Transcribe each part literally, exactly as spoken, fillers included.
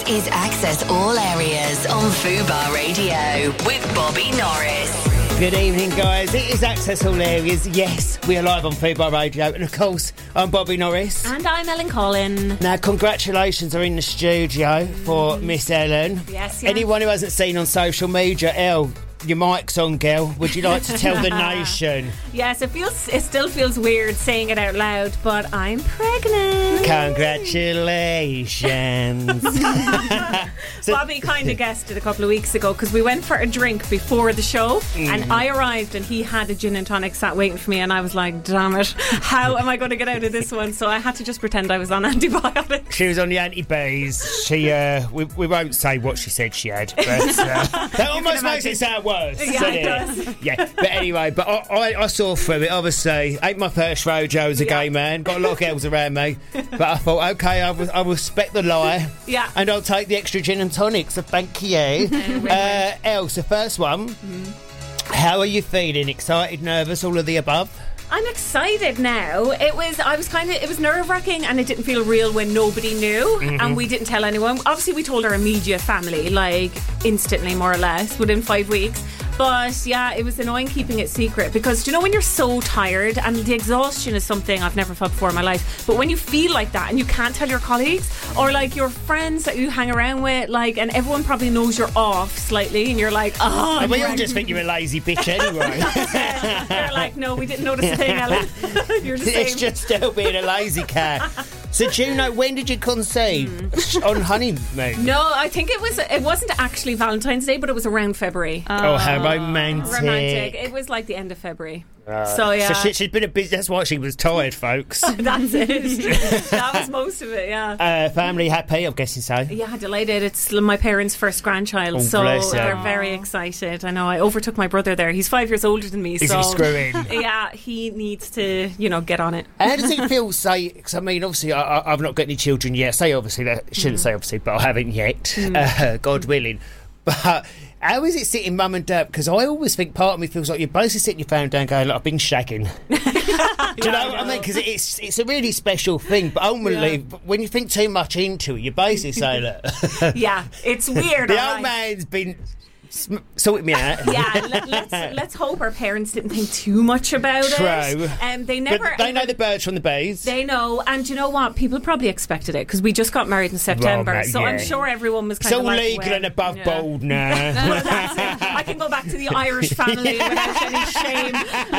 This is Access All Areas on Fubar Radio with Bobby Norris. Good evening, guys. It is Access All Areas. Yes, we are live on Fubar Radio. And, of course, I'm Bobby Norris. And I'm Ellen Collin. Now, congratulations are in the studio for Miss Ellen. Yes, yes. Anyone who hasn't seen on social media, Elle, your mic's on, girl. Would you like to tell the nation? Yes, it feels. It still feels weird saying it out loud, but I'm pregnant. Congratulations. So, Bobby kind of guessed it a couple of weeks ago because we went for a drink before the show mm. and I arrived and he had a gin and tonic sat waiting for me and I was like, damn it, how am I going to get out of this one? So I had to just pretend I was on antibiotics. She was on the anti-bees. She, uh, we, we won't say what she said she had, but uh, that almost makes it sound worse. Yeah, it does. Yeah, but anyway, but I, I, I saw through it, obviously. Ain't my first rodeo as a yeah. gay man. Got a lot of girls around me. But I thought, OK, I, will, I will respect the lie. Yeah. And I'll take the extra gin and tonic, so thank you. uh, Else, the first one. Mm-hmm. How are you feeling? Excited, nervous, all of the above? I'm excited now. It was, I was kind of, it was nerve-wracking and it didn't feel real when nobody knew mm-hmm. and we didn't tell anyone. Obviously, we told our immediate family, like, instantly, more or less, within five weeks. But yeah, it was annoying keeping it secret because, do you know, when you're so tired, and the exhaustion is something I've never felt before in my life, but when you feel like that and you can't tell your colleagues or like your friends that you hang around with, like, and everyone probably knows you're off slightly and you're like, oh, and we all just think you're a lazy bitch anyway. They're like, no, we didn't notice a thing, Ellen. You're the same. It's just still being a lazy cat. So do you know, when did you conceive? Mm. On honeymoon? No, I think it was. It wasn't actually Valentine's Day, but it was around February. Oh, how romantic! Romantic. It was like the end of February. Uh, so yeah, so she, she's been a busy. That's why she was tired, folks. That's it. That was most of it. Yeah. Uh, family happy, I'm guessing so. Yeah, delighted. It's my parents' first grandchild, oh, so they're very excited. I know. I overtook my brother there. He's five years older than me. Is so he screwing? Yeah, he needs to, you know, get on it. How does it feel? Say, because I mean, obviously, I, I, I've not got any children yet. Say, obviously, that shouldn't mm. say obviously, but I haven't yet. Mm. Uh, God willing, but. How is it sitting mum and dad? Because I always think part of me feels like you're basically sitting your phone down going, like, I've been shagging. Do you know what I mean? Because it's it's a really special thing. But ultimately, yeah. when you think too much into it, you're basically saying that. Yeah, it's weird. The right? old man's been... sorting me out. Yeah, let, let's let's hope our parents didn't think too much about True. it. True. Um, they never. But they know the birds from the bees. They know, and you know what? People probably expected it because we just got married in September, well, so yeah. I'm sure everyone was kind it's of all like, legal well, and above yeah. board now. No, that's it. I can go back to the Irish family without any shame.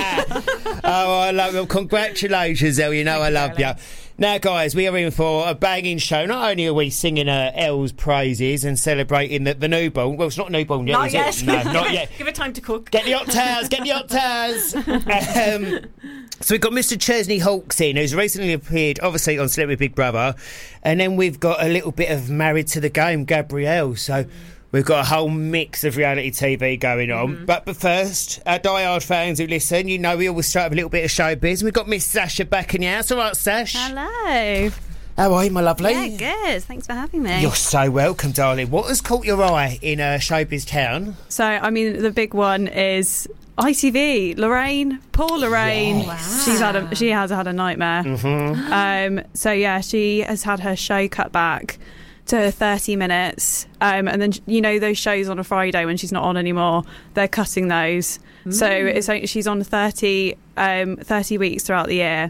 Oh, I love you. Congratulations, Elle. You know Thank I love you. Now, guys, we are in for a banging show. Not only are we singing uh, Elle's praises and celebrating the, the newborn. Well, it's not newborn yet, not is yet. it? No, not yet. Give it time to cook. Get the hot towels, get the hot towels. Um, so we've got Mister Chesney Hawkes in, who's recently appeared, obviously, on Celebrity Big Brother. And then we've got a little bit of Married to the Game, Gabrielle. So... we've got a whole mix of reality T V going on. Mm-hmm. But, but first, our diehard fans who listen, you know we always start with a little bit of showbiz. We've got Miss Sasha back in the house. All right, Sash? Hello. How are you, my lovely? Yeah, good. Thanks for having me. You're so welcome, darling. What has caught your eye in uh, showbiz town? So, I mean, the big one is I T V. Lorraine, poor Lorraine. Yes. Wow. She's had a, she has had a nightmare. Mm-hmm. Um, so, yeah, she has had her show cut back to thirty minutes, um, and then, you know, those shows on a Friday when she's not on anymore, they're cutting those. Mm. So it's only, she's on thirty, um, thirty weeks throughout the year,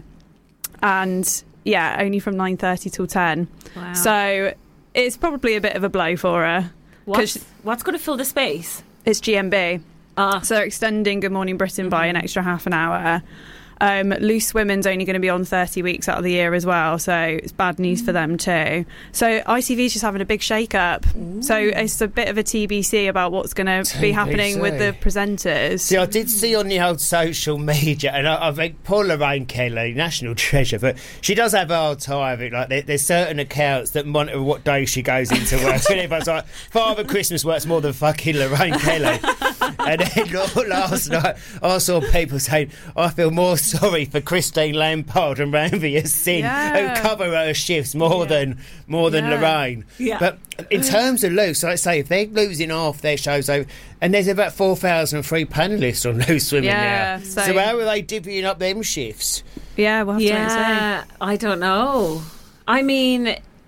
and yeah, only from nine thirty till ten. Wow. So it's probably a bit of a blow for her. What's, what's going to fill the space? It's G M B. Ah. So they're extending Good Morning Britain mm-hmm. by an extra half an hour. Um, Loose Women's only going to be on thirty weeks out of the year as well, so it's bad news mm. for them too. So I T V's just having a big shake-up. Ooh. So it's a bit of a T B C about what's going to be happening with the presenters. See, I did see on the old social media, and I, I think poor Lorraine Kelly, national treasure, but she does have a hard time. Like there, there's certain accounts that monitor what day she goes into work. And everyone's like, Father Christmas works more than fucking Lorraine Kelly. And then last night, I saw people saying, I feel more sorry for Christine Lampard and Ranveer Singh, yeah. who cover her shifts more yeah. than more than yeah. Lorraine. Yeah. But in terms of Loose, like I say, if they're losing half their shows over, and there's about four thousand free panellists on Loose Women yeah, now. So, so how are they divvying up them shifts? Yeah, we'll have yeah, to I don't know. I mean,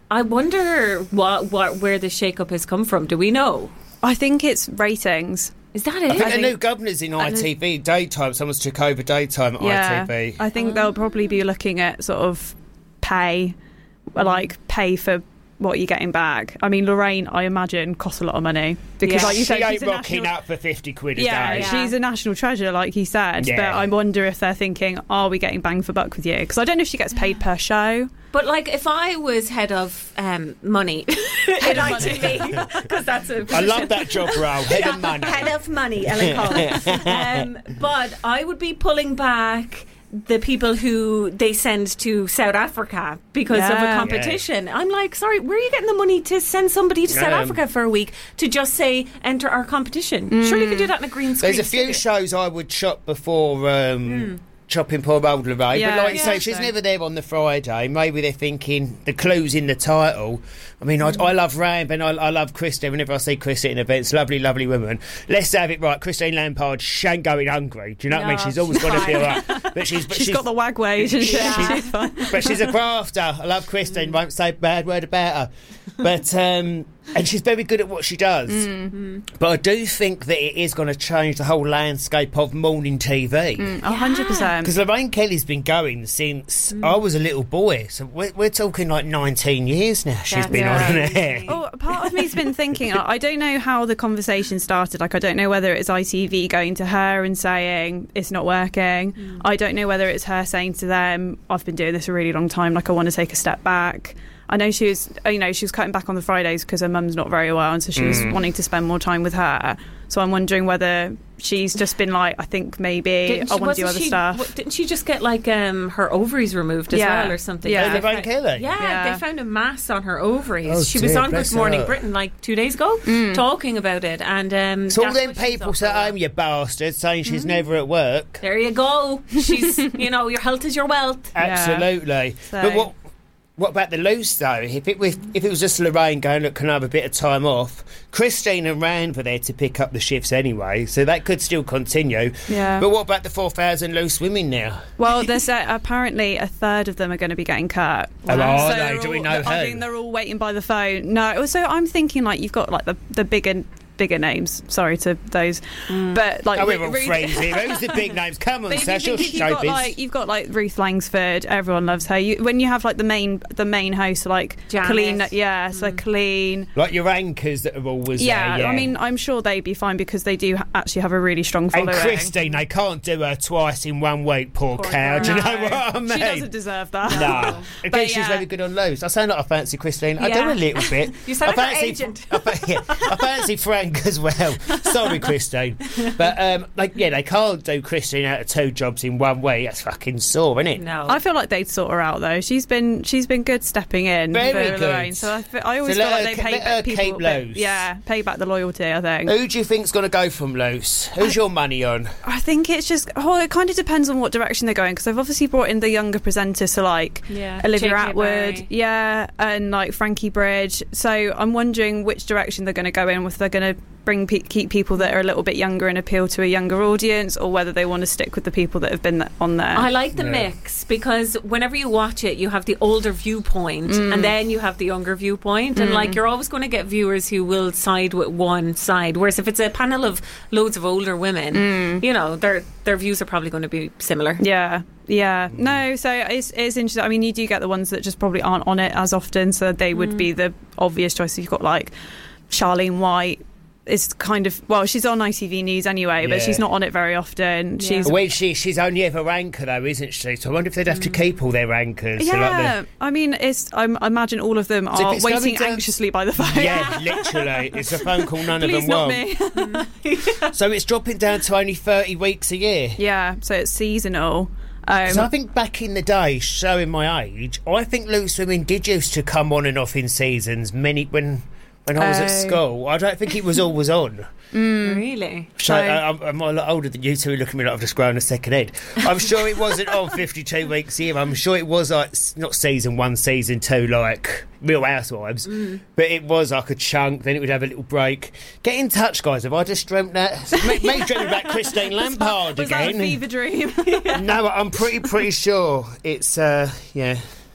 I wonder what, what where the shake-up has come from. Do we know? I think it's ratings. Is that it? I think the new governor's in I T V daytime. Someone's took over daytime at Yeah, I T V. I think they'll probably be looking at sort of pay, like pay for what you're getting back. I mean, Lorraine, I imagine, costs a lot of money because, Yeah. like you she said, ain't she's a rocking national. up for fifty quid a Yeah, day. Yeah. she's a national treasure, like you said. Yeah. But I wonder if they're thinking, are we getting bang for buck with you? Because I don't know if she gets paid per show. But like, if I was head of um, money in I T V, because that's a I love that job role, head of money. head of money, Ellen Collins. um, but I would be pulling back the people who they send to South Africa because of a Yeah. competition. I'm like, sorry, where are you getting the money to send somebody to South Um, Africa for a week to just say enter our competition? Surely you could do that in a green screen. There's a few studio. shows I would chop before um, chopping poor old Lorraine. Yeah, but like you yeah. say, she's So- never there on the Friday. Maybe they're thinking the clue's in the title. I mean, I, I love Ramb and I, I love Christine. Whenever I see Christine in events, lovely, lovely woman. Let's have it right. Christine Lampard, she ain't going hungry. Do you know what I mean? No, She's always she's got to be fine. all right. But she's, but she's she's got the wag wage and shit. Yeah. She's fine. but she's a grafter. I love Christine. Won't say a bad word about her. But um, and she's very good at what she does. Mm-hmm. But I do think that it is going to change the whole landscape of morning T V. A hundred percent. Because Lorraine Kelly's been going since I was a little boy. So we're, we're talking like nineteen years now she's That's been on right. there. Oh, part of me's been thinking, I I don't know how the conversation started. Like, I don't know whether it's I T V going to her and saying it's not working. Mm. I don't know whether it's her saying to them, I've been doing this a really long time, like I want to take a step back. I know she was, you know, she was cutting back on the Fridays because her mum's not very well, and so she was Mm. wanting to spend more time with her. So I'm wondering whether she's just been like, I think maybe Didn't I she- want to do wasn't other she- stuff. what- Didn't she just get like um, her ovaries removed as Yeah. well or something? Yeah. Oh, They Lorraine found- Kelly? Yeah, Yeah. they found a mass on her ovaries. Oh, she was dear, on bless Good Morning her. Britain like two days ago talking about it. And um, So all that's them what she's people up at for. home, you bastard, saying she's never at work. There you go. She's, you know, your health is your wealth. Absolutely. So- But what what about the loose though? If it was if it was just Lorraine going, look, can I have a bit of time off? Christine and Rand were there to pick up the shifts anyway, so that could still continue. Yeah. But what about the four thousand loose women now? Well, there's uh, apparently a third of them are going to be getting cut. Oh, are So they? they're Do we all- know I who? think they're all waiting by the phone. No, so I'm thinking like you've got like the the bigger bigger names. Sorry to those, but like Oh, we're Ru- all Ruth- friends here. Who's the big names? Come on, But if you Sash, you're think you've got showbiz. like you've got like Ruth Langsford, everyone loves her. You, when you have like the main the main host like Janice. Colleen, yeah, so Colleen. Like your anchors that are always Yeah, there, yeah. I mean, I'm sure they'd be fine because they do ha- actually have a really strong and following. Christine, they can't do her twice in one week, poor, Poor cow. girl. Do you know No, what I mean? She doesn't deserve that. No. Again, But she's yeah. very good on loose. I sound like I fancy Christine. I do Yeah. a little bit. You sound I like her fancy, agent. I, fa- yeah, I fancy Frank as well. Sorry, Christine. But, um, like, yeah, they can't do Christine out of two jobs in one week. That's fucking sore, isn't it? No. I feel like they'd sort her out though. She's been she's been good stepping in Very for good. Lorraine. So I, fe- I always So feel let like her they ke- pay let her back people. keep a bit- loose. Yeah, pay back the loyalty. I think. Who do you think's going to go from loose? Who's your money on? I think it's just oh, it kind of depends on what direction they're going because they've obviously brought in the younger presenters, so like Yeah, Olivia J K Atwood, Barry. yeah, and like Frankie Bridge. So I'm wondering which direction they're going to go in. If they're going to bring pe- keep people that are a little bit younger and appeal to a younger audience, or whether they want to stick with the people that have been th- on there. I like the Yeah. mix because whenever you watch it, you have the older viewpoint and then you have the younger viewpoint, and like you're always going to get viewers who will side with one side. Whereas if it's a panel of loads of older women, you know, their their views are probably going to be similar. Yeah, yeah. No, so it's it's interesting. I mean, you do get the ones that just probably aren't on it as often, so they would be the obvious choice. You've got like Charlene White. Is kind of well, she's on I T V News anyway, but Yeah. she's not on it very often. She's Well, she, she's only ever anchor, though, isn't she? So I wonder if they'd have to keep all their anchors. So like the- yeah. I mean, it's I'm, I imagine all of them So if are it's going waiting down- anxiously by the phone. Yeah, literally. It's a phone call none Please of them not want. me. So it's dropping down to only thirty weeks a year. Yeah, so it's seasonal. Um, So I think back in the day, showing my age, I think Loose Women did used to come on and off in seasons many when when I was at Oh. school. I don't think it was always on. Really? So So- uh, I'm, I'm a lot older than you two. Look at me like I've just grown a second head. I'm sure it wasn't on fifty-two weeks a year. I'm sure it was like s- not season one, season two, like Real Housewives, but it was like a chunk. Then it would have a little break. Get in touch, guys. Have I just dreamt that? Me, me dreaming about Christine Lampard was that a again. fever dream? No, I'm pretty pretty sure it's uh, yeah.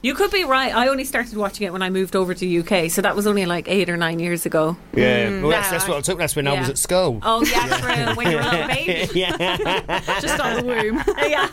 You could be right. I only started watching it when I moved over to U K, so that was only like eight or nine years ago. Yeah, well, that's, Nah. that's what I took. That's when I Yeah. was at school. Oh, yeah, true. When you were a little baby. Yeah. Just out of the womb. Yeah,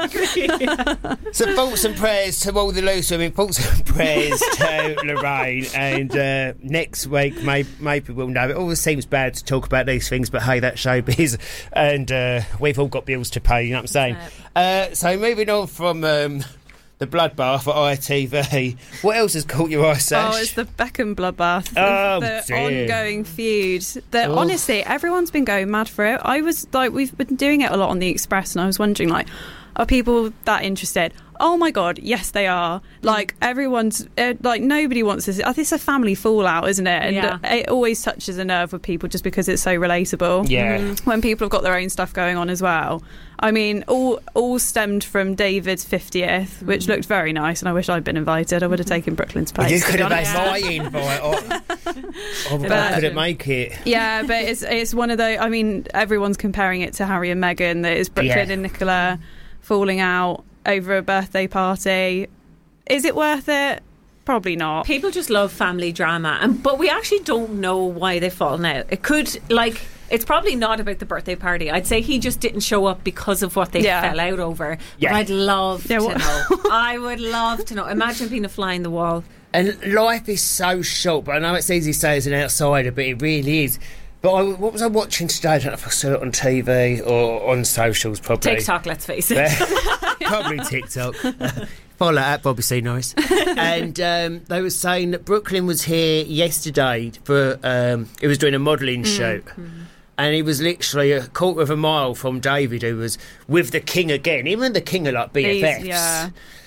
exactly. So thoughts and prayers to all the loose women. Thoughts and prayers to Lorraine. And uh, next week, maybe, maybe we'll know. It always seems bad to talk about these things, but hey, that's showbiz. And uh, we've all got bills to pay, you know what I'm saying? Uh, so moving on from... Um, the bloodbath at I T V. What else has caught your eye, Sash? Oh, it's the Beckham bloodbath. The, Oh, the dear. ongoing feud. The, Oh. honestly, everyone's been going mad for it. I was like, we've been doing it a lot on the Express, and I was wondering, like, are people that interested? Oh my god, yes, they are. Like, everyone's uh, like, nobody wants this. I think it's a family fallout, isn't it? And Yeah. it always touches a nerve with people just because it's so relatable. Yeah. Mm-hmm. When people have got their own stuff going on as well. I mean, all all stemmed from David's fiftieth, which looked very nice, and I wish I'd been invited. I would have taken Brooklyn's place. You to could be have honest. had my invite. Oh, oh, but I But- couldn't make it. Yeah, but it's it's one of those. I mean, everyone's comparing it to Harry and Meghan. That it's Brooklyn Yeah. and Nicola falling out over a birthday party. Is it worth it? Probably not. People just love family drama, and but we actually don't know why they've fallen out. It could, like, it's probably not about the birthday party. I'd say he just didn't show up because of what they Yeah. fell out over. Yeah. But I'd love Yeah, to what- know. I would love to know. Imagine being a fly in the wall. And life is so short, but I know it's easy to say as an outsider, but it really is. But I, what was I watching today? I don't know if I saw it on T V or on socials, probably. TikTok, let's face it. Probably TikTok. Follow at Bobby C. Norris. And um, they were saying that Brooklyn was here yesterday for, um, he was doing a modelling shoot. And he was literally a quarter of a mile from David, who was with the King again. Even the King are like B F Fs. He's- yeah.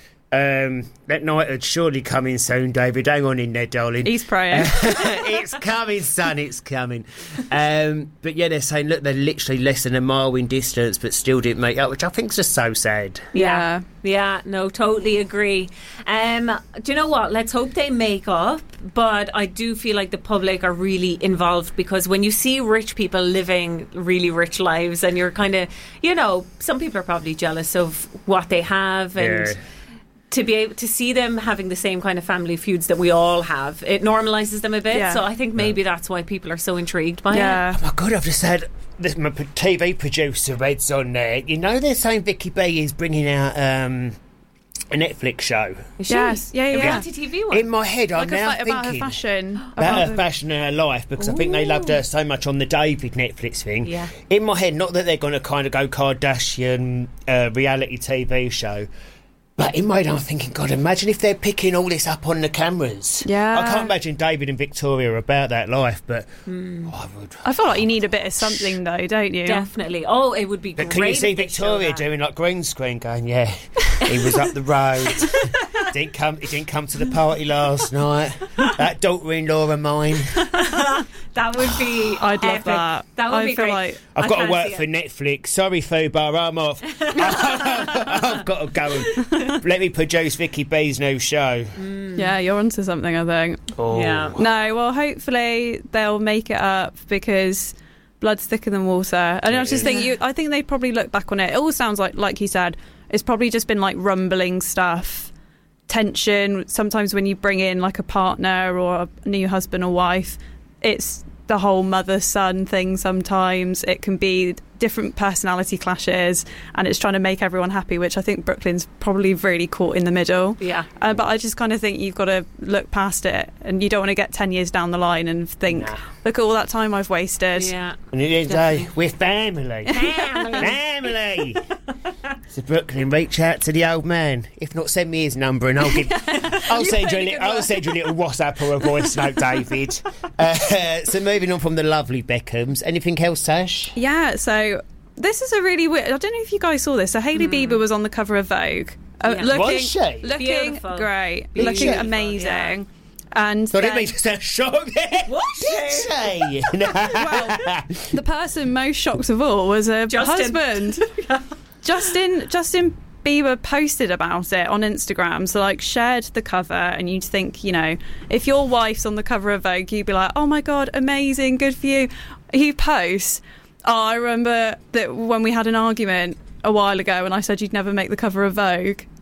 Um, that night had surely coming soon, David. Hang on in there, darling. He's praying. It's coming, son, it's coming. Um, but yeah, they're saying, look, they're literally less than a mile in distance, but still didn't make up, which I think is just so sad. Yeah. Yeah, no, totally agree. Um, do you know what? Let's hope they make up. But I do feel like the public are really involved, because when you see rich people living really rich lives, and you're kind of, you know, some people are probably jealous of what they have, and Yeah. to be able to see them having the same kind of family feuds that we all have, it normalises them a bit. Yeah. So I think maybe that's why people are so intrigued by Yeah. Oh my God, I've just had this, my p- T V producer, Red's on there. You know, they're saying Vicky B is bringing out um, a Netflix show. it. Is she? Yes. Yeah, A yeah. reality T V one. In my head, I'm Like a now fight about her thinking fashion. about her the- fashion and her life, because I think they loved her so much on the David Netflix thing. Yeah. In my head, not that they're going to kind of go Kardashian uh, reality T V show, but in my head I'm thinking, God, imagine if they're picking all this up on the cameras. Yeah. I can't imagine David and Victoria are about that life, but oh, I would. I feel like you need a bit of something, though, don't you? Definitely. Oh, it would be But great. can you see if they show Victoria that. doing like green screen, going, yeah, he was up the road. didn't come. He didn't come to the party last night. That daughter-in-law of mine. That would be. I'd love epic. that. That would I be feel great. like- I've I got to can't work see for it. Netflix. Sorry, Fubar, I'm off. I've got to go and let me produce Vicky B's new show. Yeah, you're onto something, I think. Oh. Yeah. No, well, hopefully they'll make it up, because blood's thicker than water. And I It just is. think you, I think they'd probably look back on it. It all sounds like, like you said, it's probably just been like rumbling stuff, tension. Sometimes when you bring in like a partner or a new husband or wife, it's the whole mother-son thing. Sometimes it can be different personality clashes, and it's trying to make everyone happy, which I think Brooklyn's probably really caught in the middle. Yeah. Uh, but I just kind of think you've got to look past it, and you don't want to get ten years down the line and think, Nah. look at all that time I've wasted. Yeah. And it is day we're family. Family. Family. So Brooklyn, reach out to the old man. If not, send me his number and I'll give. I'll send you a really li- good I'll work. send you a little WhatsApp or a voice note, David. Uh, so moving on from the lovely Beckhams, anything else, Tash? Yeah, so this is a really weird. I don't know if you guys saw this. So Hailey Bieber was on the cover of Vogue. Uh, Yeah. looking, Was she? Looking Beautiful. great. Beautiful, Looking yeah. amazing. And So I didn't then- mean to sound shocked there. What? Did she? well, the person most shocked of all was her Justin. husband. Justin Justin Bieber posted about it on Instagram, so like shared the cover, and you'd think, you know, if your wife's on the cover of Vogue, you'd be like, oh my God, amazing, good for you. He posts, oh, I remember that when we had an argument a while ago and I said you'd never make the cover of Vogue.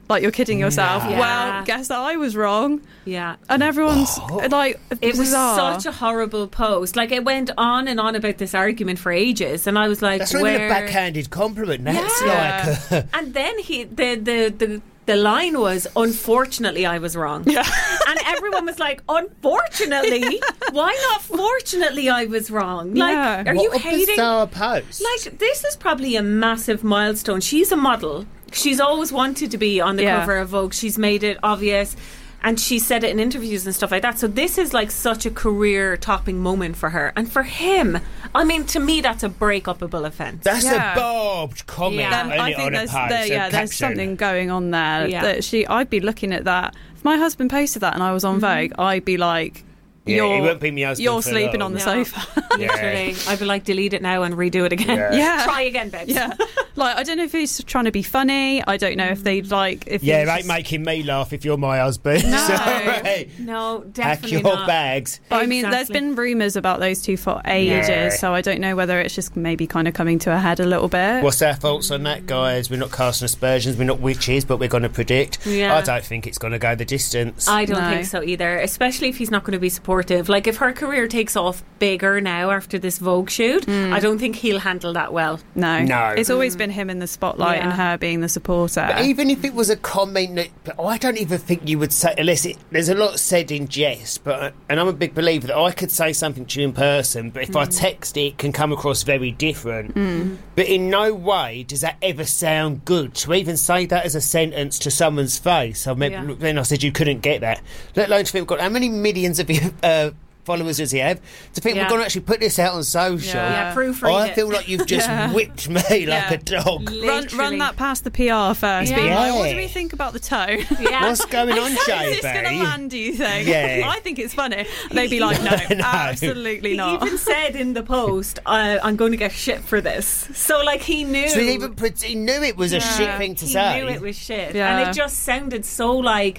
Like, you're kidding yourself. Nah. Yeah. Well, guess I was wrong. Yeah. And everyone's like, It was bizarre. such a horrible post. Like, it went on and on about this argument for ages, and I was like, That's not where... even a backhanded compliment. That's Yeah. like... And then he, the, the, the, the line was, unfortunately, I was wrong. Yeah. And everyone was like, unfortunately? Why not fortunately I was wrong? Like, Yeah. are what you a hating... bizarre post. Like, this is probably a massive milestone. She's a model. She's always wanted to be on the Yeah. cover of Vogue. She's made it obvious. And she said it in interviews and stuff like that. So this is like such a career-topping moment for her. And for him, I mean, to me, that's a break-upable offence. That's Yeah. a barbed comment Yeah. on, Um, I it think on a there's, post. there, a yeah, there's caption. something going on there. Yeah. That she, I'd be looking at that. If my husband posted that and I was on Vogue, I'd be like, Yeah, "You're, he won't be my husband you're for sleeping long." on the No. sofa." Literally. I'd be like, delete it now and redo it again. Yeah. Yeah. Try again, babes. Yeah, like, I don't know if he's trying to be funny. I don't know if they'd like. If Yeah, he's it ain't just- making me laugh if you're my husband. No. Sorry. No, Pack definitely your not. bags. But I mean, there's Exactly. been rumours about those two for ages, Yeah. so I don't know whether it's just maybe kind of coming to a head a little bit. What's our thoughts on that, guys? We're not casting aspersions, we're not witches, but we're going to predict. Yeah. I don't think it's going to go the distance. I don't No. think so either, especially if he's not going to be supportive. Like, if her career takes off bigger now after this Vogue shoot, I don't think he'll handle that well. No, No. It's always been him in the spotlight Yeah. and her being the supporter. But even if it was a comment that, but I don't even think you would say, unless it, there's a lot said in jest, but and I'm a big believer that I could say something to you in person, but if I text it, it can come across very different. But in no way does that ever sound good to even say that as a sentence to someone's face. I mean, Yeah. then I said you couldn't get that. Let alone to people got how many millions of you. Uh, followers does he have? To think Yeah. we're going to actually put this out on social. Yeah. Yeah, proofread I it. feel like you've just Yeah. whipped me like Yeah. a dog. Run, Literally. run that past the P R first. Yeah. Being like, what do Yeah. we think about the tone? Yeah. What's going on, Is this going to J B? land, do you think? Yeah. I think it's funny. They'd be like, no, No. absolutely He not. even said in the post, uh, I'm going to get shit for this. So, like, he knew. So he even put, he knew it was a shit thing to he say. knew it was shit. Yeah. And it just sounded so, like,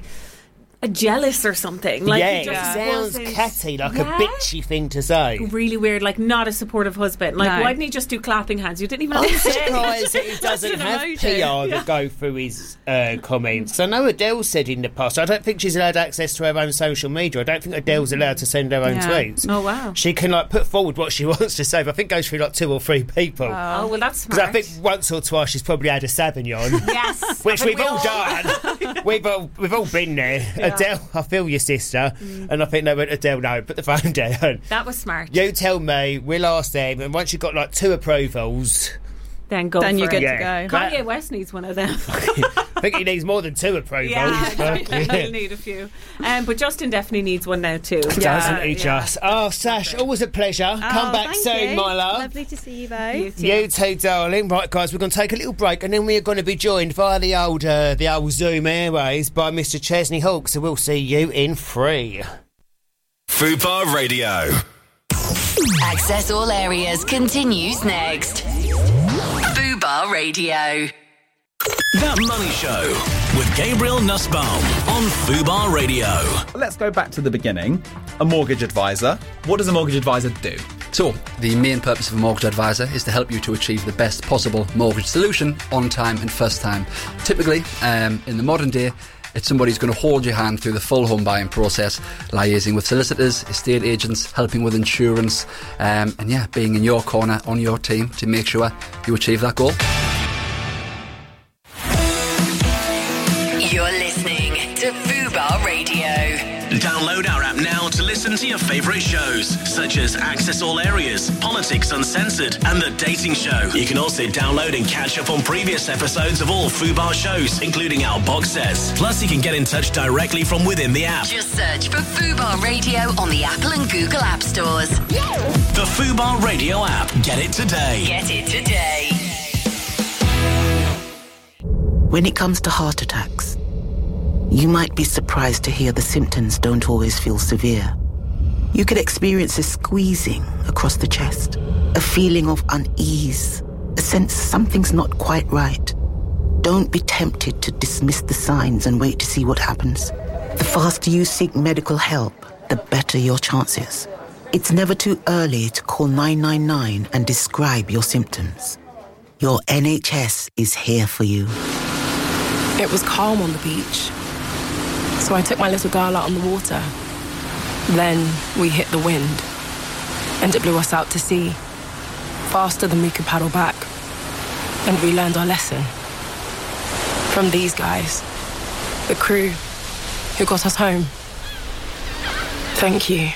a jealous or something. Like, yeah, he it just sounds wasn't- catty, like Yeah? a bitchy thing to say. Really weird, like, not a supportive husband. Like, No. why didn't he just do clapping hands? You didn't even I'm have to say. surprised that he doesn't an have emoji. P R that go through his uh, comments. I know Adele said in the past, I don't think she's allowed access to her own social media. I don't think Adele's allowed to send her own Yeah. tweets. Oh, wow. She can, like, put forward what she wants to say, but I think it goes through, like, two or three people. Oh, well, that's Because smart. I think once or twice she's probably had a Sauvignon. Yes. Which I think we've we all done. we've all we've all been there. Adele, I feel your sister, and I think they went, Adele, no, put the phone down. That was smart. You tell me, we'll ask them, and once you've got like two approvals, Then go Then for you're good it. to Yeah. go. Kanye West needs one of them. I think he needs more than two approvals. Yeah, but- he'll need a few. Um, but Justin definitely needs one now too. Doesn't he Yeah. just? Oh, Sash, always a pleasure. Come Oh, back thank soon, you. my love. Lovely to see you You both. too. You too, darling. Right, guys, we're going to take a little break, and then we are going to be joined via the old, uh, the old Zoom Airways by Mister Chesney Hawk. So we'll see you in three. Fubar Radio. Access all areas continues next. Fubar Radio. That Money Show with Gabriel Nussbaum on Fubar Radio. Let's go back to the beginning. A mortgage advisor. What does a mortgage advisor do? So, the main purpose of a mortgage advisor is to help you to achieve the best possible mortgage solution on time and first time. Typically, um, in the modern day, it's somebody who's going to hold your hand through the full home buying process, liaising with solicitors, estate agents, helping with insurance, um, and yeah, being in your corner, on your team to make sure you achieve that goal. You're listening to Fubar Radio. Download our app now to listen to your favourite shows, such as Access All Areas, Politics Uncensored, and The Dating Show. You can also download and catch up on previous episodes of all Fubar shows, including our box sets. Plus, you can get in touch directly from within the app. Just search for Fubar Radio on the Apple and Google App Stores. The Fubar Radio app. Get it today. Get it today. When it comes to heart attacks, you might be surprised to hear the symptoms don't always feel severe. You could experience a squeezing across the chest, a feeling of unease, a sense something's not quite right. Don't be tempted to dismiss the signs and wait to see what happens. The faster you seek medical help, the better your chances. It's never too early to call nine nine nine and describe your symptoms. Your N H S is here for you. It was calm on the beach, so I took my little girl out on the water. Then we hit the wind, and it blew us out to sea, faster than we could paddle back. And we learned our lesson from these guys, the crew who got us home. Thank you.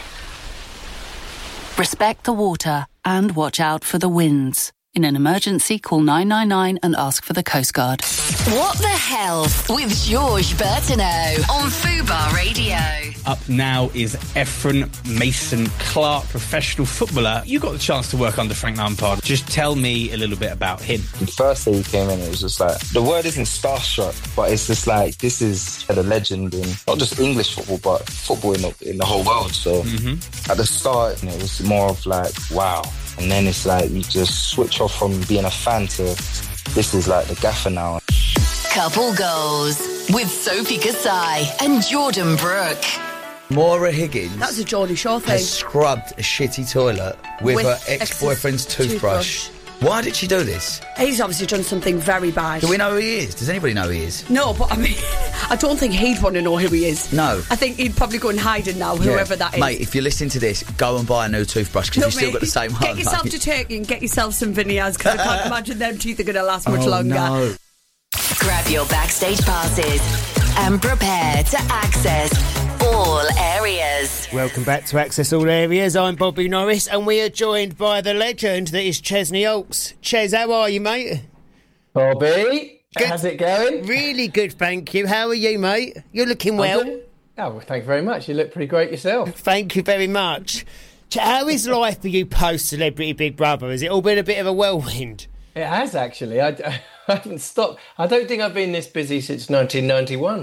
Respect the water and watch out for the winds. In an emergency, call nine nine nine and ask for the Coast Guard. What the hell with George Bertineau on Fubar Radio. Up now is Ephron Mason Clark, professional footballer. You got the chance to work under Frank Lampard. Just tell me a little bit about him. The first day he came in, it was just like, the word isn't starstruck, but it's just like, this is a legend in not just English football, but football in the, in the whole world. So mm-hmm. at the start, it was more of like, wow. And then it's like, you just switch off from being a fan to, this is like the gaffer now. Couple Goals with Sophie Kasai and Jordan Brooke. Maura Higgins. That's a Geordie Shore thing. Has scrubbed a shitty toilet with, with her ex-boyfriend's ex- toothbrush. toothbrush. Why did she do this? He's obviously done something very bad. Do we know who he is? Does anybody know who he is? No, but I mean, I don't think he'd want to know who he is. No. I think he'd probably go and hide it now, whoever yeah. that is. Mate, if you're listening to this, go and buy a new toothbrush because no, you've still got the same one. Get yourself mate. to Turkey and get yourself some veneers because I can't imagine them teeth are going to last much oh, longer. No. Grab your backstage passes and prepare to access all areas. Welcome back to Access All Areas. I'm Bobby Norris and we are joined by the legend that is Chesney Hawkes. Ches, how are you, mate? Bobby, good. How's it going? Really good, thank you. How are you, mate? You're looking well. Oh, well, thank you very much. You look pretty great yourself. Thank you very much. How is life for you post-Celebrity Big Brother? Has it all been a bit of a whirlwind? It has, actually. I, I haven't stopped. I don't think I've been this busy since nineteen ninety-one.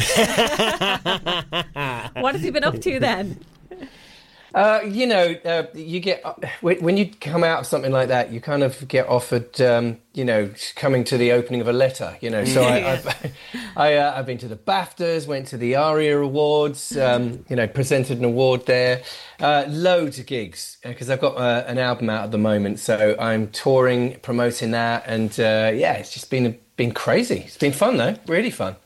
What have you been up to then? Uh, you know, uh, you get uh, when you come out of something like that, you kind of get offered, um, you know, coming to the opening of a letter. You know, so I, I've, I, uh, I've been to the BAFTAs, went to the ARIA Awards, um, you know, presented an award there, uh, loads of gigs because I've got uh, an album out at the moment, so I'm touring, promoting that, and uh, yeah, it's just been been crazy. It's been fun though, really fun.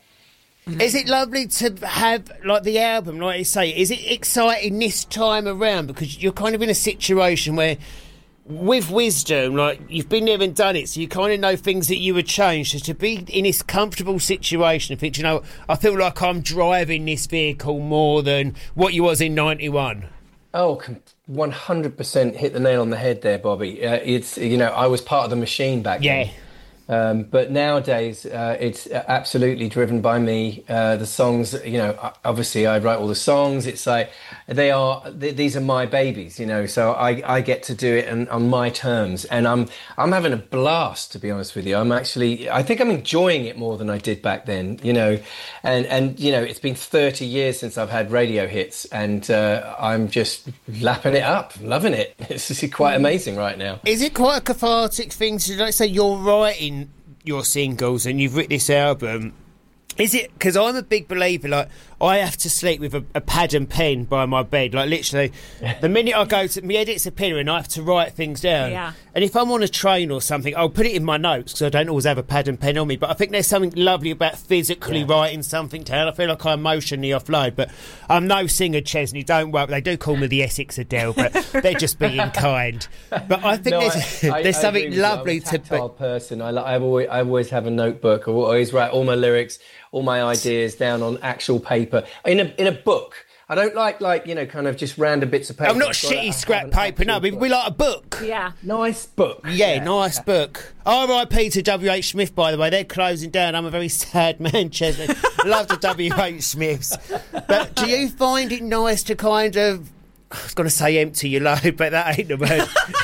Is it lovely to have, like, the album, like you say, is it exciting this time around? Because you're kind of in a situation where, with wisdom, like, you've been there and done it, so you kind of know things that you would change. So to be in this comfortable situation, I think, you know, I feel like I'm driving this vehicle more than what you was in ninety-one. Oh, one hundred percent hit the nail on the head there, Bobby. Uh, it's, you know, I was part of the machine back yeah. then. Um, but nowadays, uh, it's absolutely driven by me. Uh, the songs, you know, obviously I write all the songs. It's like they are; th- these are my babies, you know. So I, I get to do it and, on my terms, and I'm I'm having a blast. To be honest with you, I'm actually I think I'm enjoying it more than I did back then, you know. And and you know, it's been thirty years since I've had radio hits, and uh, I'm just lapping it up, loving it. It's quite amazing right now. Is it quite a cathartic thing to, like, say you're writing your singles and you've written this album? Is it, because I'm a big believer, like, I have to sleep with a, a pad and pen by my bed, like, literally the minute I go to my edit's a pen and I have to write things down. Yeah. And if I'm on a train or something, I'll put it in my notes because I don't always have a pad and pen on me, but I think there's something lovely about physically yeah. writing something down. I feel like I emotionally offload, but I'm no singer, Chesney, don't worry. They do call me the Essex Adele, but they're just being kind. But I think no, there's, I, I, there's I something lovely to... I'm a tactile to... person. I, I, always, I always have a notebook. I always write all my lyrics, all my ideas down on actual paper in a in a book. I don't like like you know kind of just random bits of paper. I'm not shitty scrap paper. No, we, we like a book. Yeah, nice book. Yeah, yeah. nice book. R I P to W H Smith, by the way. They're closing down. I'm a very sad man, Chesney. Love the W H Smiths. But do you find it nice to kind of, I was going to say empty your load, but that ain't the word.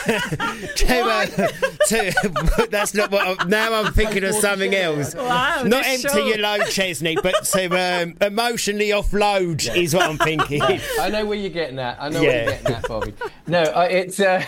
to, uh, to, that's not what I'm, now I'm thinking of something else. Wow, not empty sure. your load, Chesney, but to um, emotionally offload yeah. is what I'm thinking. I know where you're getting at. I know yeah. where you're getting at, Bobby. No, uh, it's... Uh...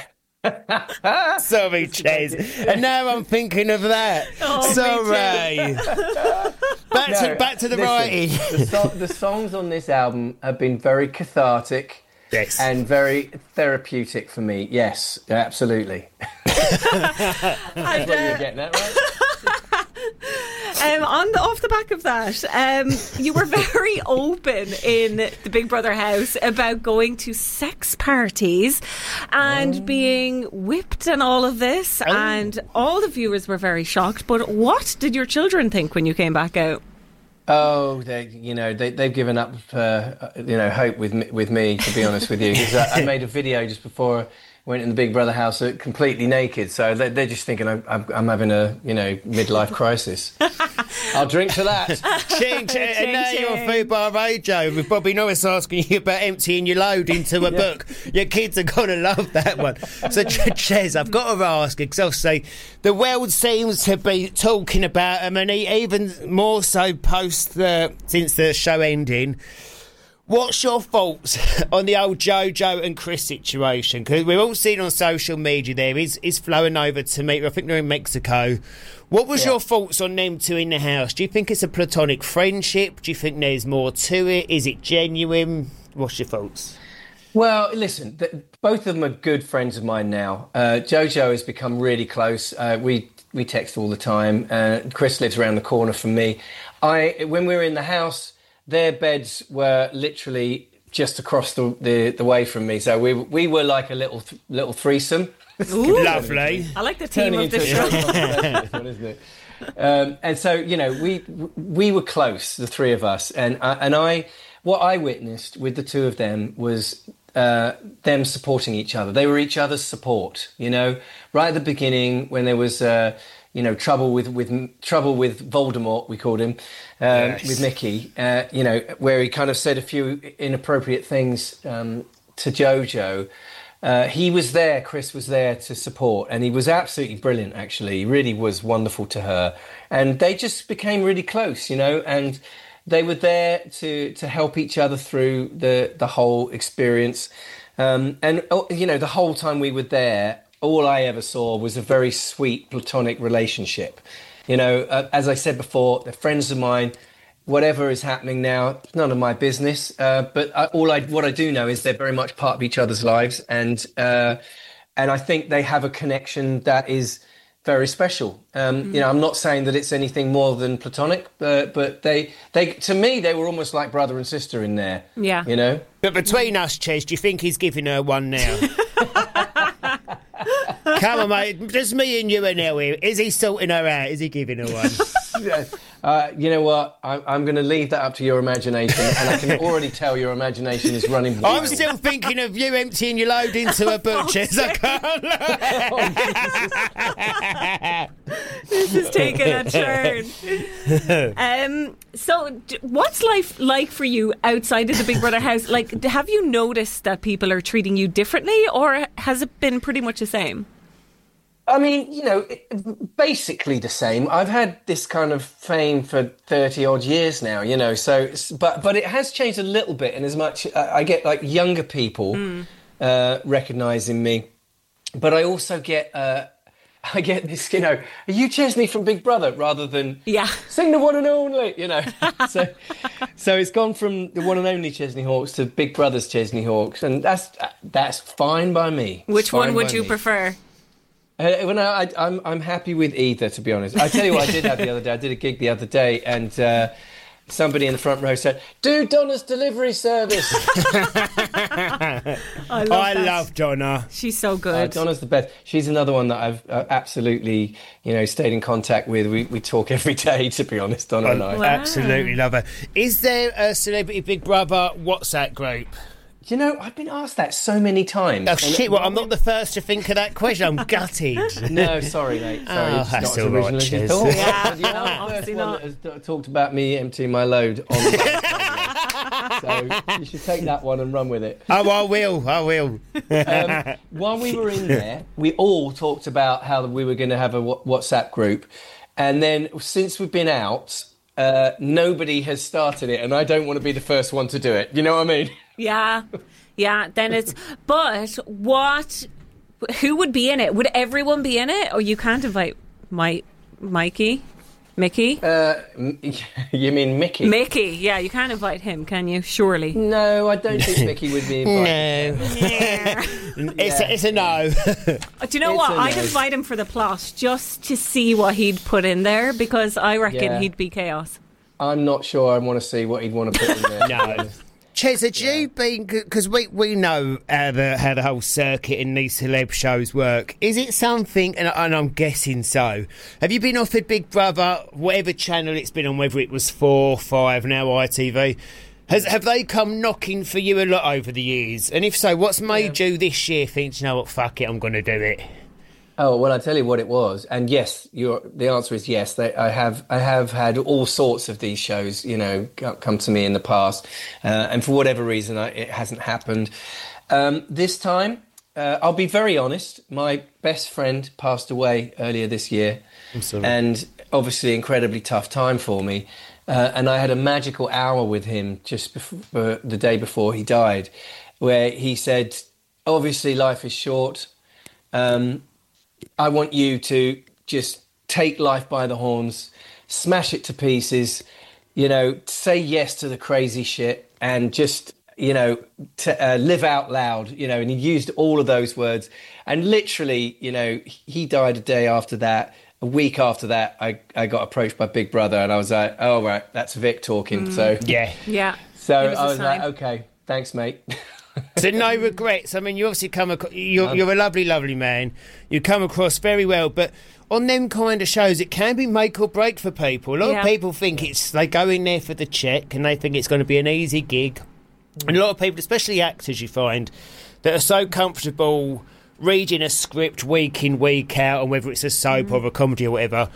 Sorry, Ches. And now I'm thinking of that. Oh, Sorry. back, no, to, back to the listen, writing. the, so- the songs on this album have been very cathartic. Yes. And very therapeutic for me. Yes, absolutely. That's what you're getting at, right? Um, on the, off the back of that, um, you were very open in the Big Brother house about going to sex parties and oh. being whipped and all of this, oh. and all the viewers were very shocked. But what did your children think when you came back out? Oh, they, you know, they, they've given up, uh, you know, hope with me, with me, to be honest with you. 'Cause I, I made a video just before I went in the Big Brother house uh, completely naked. So they're, they're just thinking I'm, I'm, I'm having a, you know, midlife crisis. I'll drink to that. Ching, ching. And now you're on Fubar Radio with Bobby Norris asking you about emptying your load into a yeah. book. Your kids are going to love that one. So, Ches, I've got to ask, because obviously the world seems to be talking about them, and even more so post the, since the show ending. What's your thoughts on the old Jojo and Chris situation? Because we've all seen on social media there is is flowing over to meet. I think they're in Mexico. What was yeah. your thoughts on them two in the house? Do you think it's a platonic friendship? Do you think there's more to it? Is it genuine? What's your thoughts? Well, listen, th- both of them are good friends of mine now. Uh, Jojo has become really close. Uh, we we text all the time. Uh, Chris lives around the corner from me. I when we were in the house, their beds were literally just across the, the, the way from me. So we we were like a little th- little threesome. Ooh, lovely. I like the team of the show. One, isn't it? Um, and so, you know, we we were close, the three of us. And I, and I, what I witnessed with the two of them was uh, them supporting each other. They were each other's support, you know. Right at the beginning, when there was... Uh, you know, trouble with, with trouble with Voldemort, we called him, um, yes. with Mickey, uh, you know, where he kind of said a few inappropriate things um, to Jojo. Uh, he was there, Chris was there to support, and he was absolutely brilliant, actually. He really was wonderful to her. And they just became really close, you know, and they were there to, to help each other through the, the whole experience. Um, and, you know, the whole time we were there, all I ever saw was a very sweet platonic relationship. You know, uh, as I said before, they're friends of mine. Whatever is happening now, it's none of my business. Uh, but I, all I, what I do know is they're very much part of each other's lives, and uh, and I think they have a connection that is very special. Um, mm. You know, I'm not saying that it's anything more than platonic, uh, but they, they, to me, they were almost like brother and sister in there. Yeah, you know. But between us, Ches, do you think he's giving her one now? Come on, mate. Just me and you are now here. Is he sorting her out? Is he giving her one? yeah. uh, you know what? I, I'm going to leave that up to your imagination, and I can already tell your imagination is running wild. I'm still thinking of you emptying your load into a butcher's. I can't. This is taking a turn. Um, so, what's life like for you outside of the Big Brother house? Like, have you noticed that people are treating you differently, or has it been pretty much the same? I mean, you know, basically the same. I've had this kind of fame for thirty odd years now, you know, so, but but it has changed a little bit in as much I get like younger people mm. uh, recognising me, but I also get, uh, I get this, you know, are you Chesney from Big Brother, rather than yeah. sing the one and only, you know. so so it's gone from the one and only Chesney Hawkes to Big Brother's Chesney Hawkes, and that's that's fine by me. Which one would you me. prefer? Uh, well, I, I, I'm I'm happy with either, to be honest. I tell you what I did have the other day. I did a gig the other day, and uh, somebody in the front row said, "Do Donna's delivery service." I, love, I love Donna. She's so good. Uh, Donna's the best. She's another one that I've uh, absolutely, you know, stayed in contact with. We we talk every day, to be honest, Donna I and I. Wow. Absolutely love her. Is there a Celebrity Big Brother WhatsApp group? You know, I've been asked that so many times. Oh, shit, well, I'm not the first to think of that question. I'm gutted. No, sorry, mate. Sorry, oh, it's that's not all as right, original as you Ches. thought. Yeah, You're no, not the first obviously one not. that has t- talked about me emptying my load on the So you should take that one and run with it. Oh, I will, I will. um, while we were in there, we all talked about how we were going to have a WhatsApp group. And then since we've been out, uh, nobody has started it. And I don't want to be the first one to do it. You know what I mean? Yeah. Yeah, then it's... But what... Who would be in it? Would everyone be in it? Or you can't invite Mike, Mikey? Mickey? Uh, you mean Mickey? Mickey, yeah, you can't invite him, can you? Surely. No, I don't think Mickey would be invited. No. it's, a, it's a no. Do you know It's what? a no. I'd invite him for the plot, just to see what he'd put in there, because I reckon Yeah. he'd be chaos. I'm not sure I want to see what he'd want to put in there. No. Ches, had you been, because we, we know how the, how the whole circuit and these celeb shows work. Is it something, and, and I'm guessing so, have you been offered Big Brother, whatever channel it's been on, whether it was four, five, now I T V, has, have they come knocking for you a lot over the years? And if so, what's made you this year think, you know what, fuck it, I'm going to do it? Oh, well, I'll tell you what it was. And yes, you're, the answer is yes. They, I have I have had all sorts of these shows, you know, come to me in the past. Uh, and for whatever reason, I, it hasn't happened. Um, this time, uh, I'll be very honest, my best friend passed away earlier this year. I'm sorry. And obviously incredibly tough time for me. Uh, and I had a magical hour with him just before, the day before he died, where he said, obviously life is short. Um I want you to just take life by the horns, smash it to pieces, you know, say yes to the crazy shit and just, you know, to, uh, live out loud, you know, and he used all of those words. And literally, you know, he died a day after that. A week after that, I, I got approached by Big Brother and I was like, oh, right, that's Vic talking. Mm. So, yeah. Yeah. So It was I a was like, sign. okay, thanks, mate. So no regrets. I mean, you obviously come across, you're, you're a lovely, lovely man. You come across very well, but on them kind of shows, it can be make or break for people. A lot Yeah. of people think it's, they go in there for the check and they think it's going to be an easy gig. And a lot of people, especially actors, you find, that are so comfortable reading a script week in, week out, and whether it's a soap or a comedy or whatever,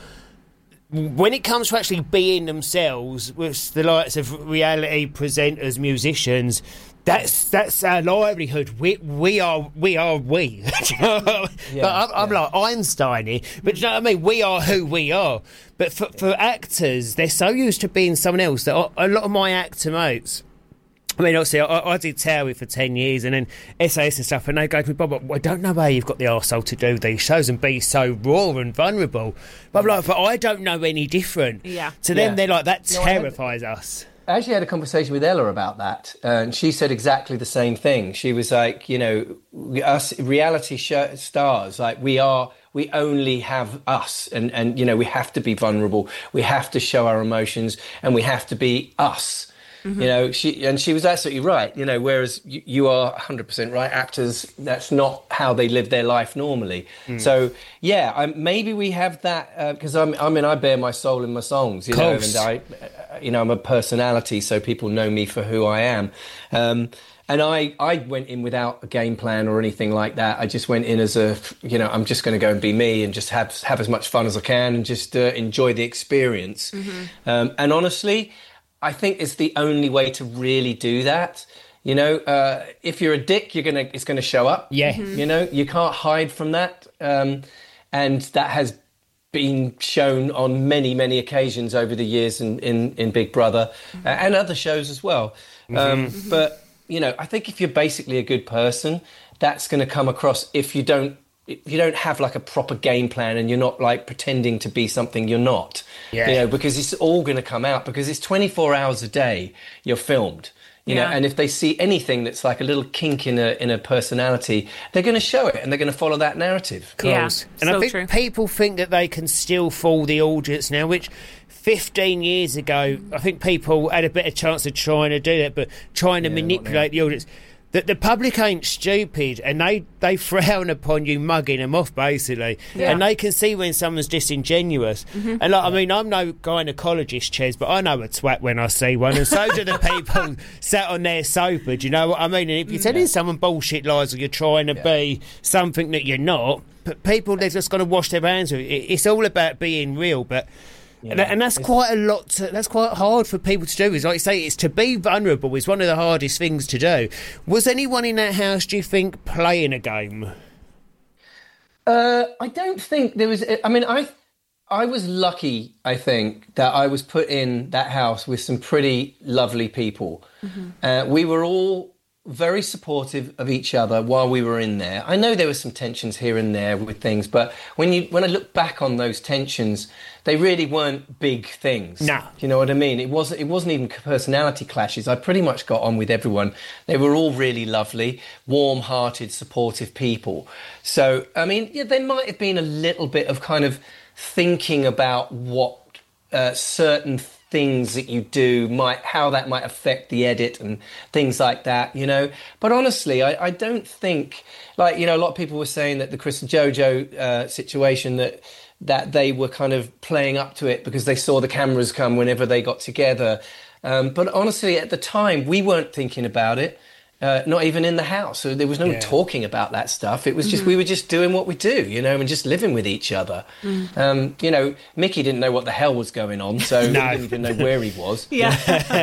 when it comes to actually being themselves, with the likes of reality presenters, musicians, that's that's our livelihood. We we are we are we. Do you know what I mean? Yeah, But I'm, I'm yeah. like Einstein here, but do you know what I mean? We are who we are. But for for actors, they're so used to being someone else that a lot of my actor mates. I mean, obviously, I, I did Towie for ten years and then S A S and stuff, and they go to me, Bob, I don't know how you've got the arsehole to do these shows and be so raw and vulnerable. But I'm like, but I don't know any different. Yeah. To them, Yeah. they're like, that No, I had- terrifies us. I actually had a conversation with Ella about that, uh, and she said exactly the same thing. She was like, you know, we- us reality show stars, like we are, we only have us, and, and, you know, we have to be vulnerable, we have to show our emotions, and we have to be us. Mm-hmm. You know, she and she was absolutely right. You know, whereas you, you are one hundred percent right. Actors, that's not how they live their life normally. Mm. So, yeah, I, maybe we have that because I'm. I mean, I bear my soul in my songs. You know, Course. and I, uh, you know, I'm a personality, so people know me for who I am. Um, and I, I went in without a game plan or anything like that. I just went in as a, you know, I'm just going to go and be me and just have have as much fun as I can and just uh, enjoy the experience. Mm-hmm. Um, and honestly, I think it's the only way to really do that. You know, uh, if you're a dick, you're gonna it's gonna show up. Yeah. Mm-hmm. You know, you can't hide from that, um, and that has been shown on many, many occasions over the years in in, in Big Brother uh, and other shows as well. Um, Mm-hmm. but you know, I think if you're basically a good person, that's going to come across. If you don't. If you don't have like a proper game plan and you're not like pretending to be something you're not, Yeah. you know, because it's all going to come out because it's twenty-four hours a day you're filmed, you Yeah. know, and if they see anything that's like a little kink in a in a personality, they're going to show it and they're going to follow that narrative. Yeah, Course. And so I think true. people think that they can still fool the audience now, which fifteen years ago, I think people had a better chance of trying to do that, but trying to Yeah, not manipulate the audience. That the public ain't stupid, and they, they frown upon you mugging them off, basically. Yeah. And they can see when someone's disingenuous. Mm-hmm. And like, I mean, I'm no gynaecologist, Ches, but I know a twat when I see one, and so do the people sat on their sofa. Do you know what I mean? And if you're telling someone bullshit lies or you're trying to be something that you're not, but people, they're just going to wash their hands with it. It's all about being real, but. And, and that's quite a lot. To, that's quite hard for people to do. Is like you say, it's to be vulnerable is one of the hardest things to do. Was anyone in that house, do you think, playing a game? Uh, I don't think there was. I mean, I I was lucky. I think that I was put in that house with some pretty lovely people. Uh, we were all very supportive of each other while we were in there. I know there were some tensions here and there with things, but when you when I look back on those tensions, they really weren't big things. No. Do you know what I mean? It wasn't it wasn't even personality clashes. I pretty much got on with everyone. They were all really lovely, warm-hearted, supportive people. So, I mean, yeah, there might have been a little bit of kind of thinking about what uh, certain things that you do might, how that might affect the edit and things like that, you know. But honestly, I, I don't think, like, you know, a lot of people were saying that the Chris and Jojo uh, situation, that that they were kind of playing up to it because they saw the cameras come whenever they got together. Um, but honestly, at the time, we weren't thinking about it. Uh, not even in the house. So there was no Yeah. talking about that stuff. It was just, we were just doing what we do, you know, and just living with each other. Mm. Um, you know, Mickey didn't know what the hell was going on, so No. he didn't even know where he was. Yeah.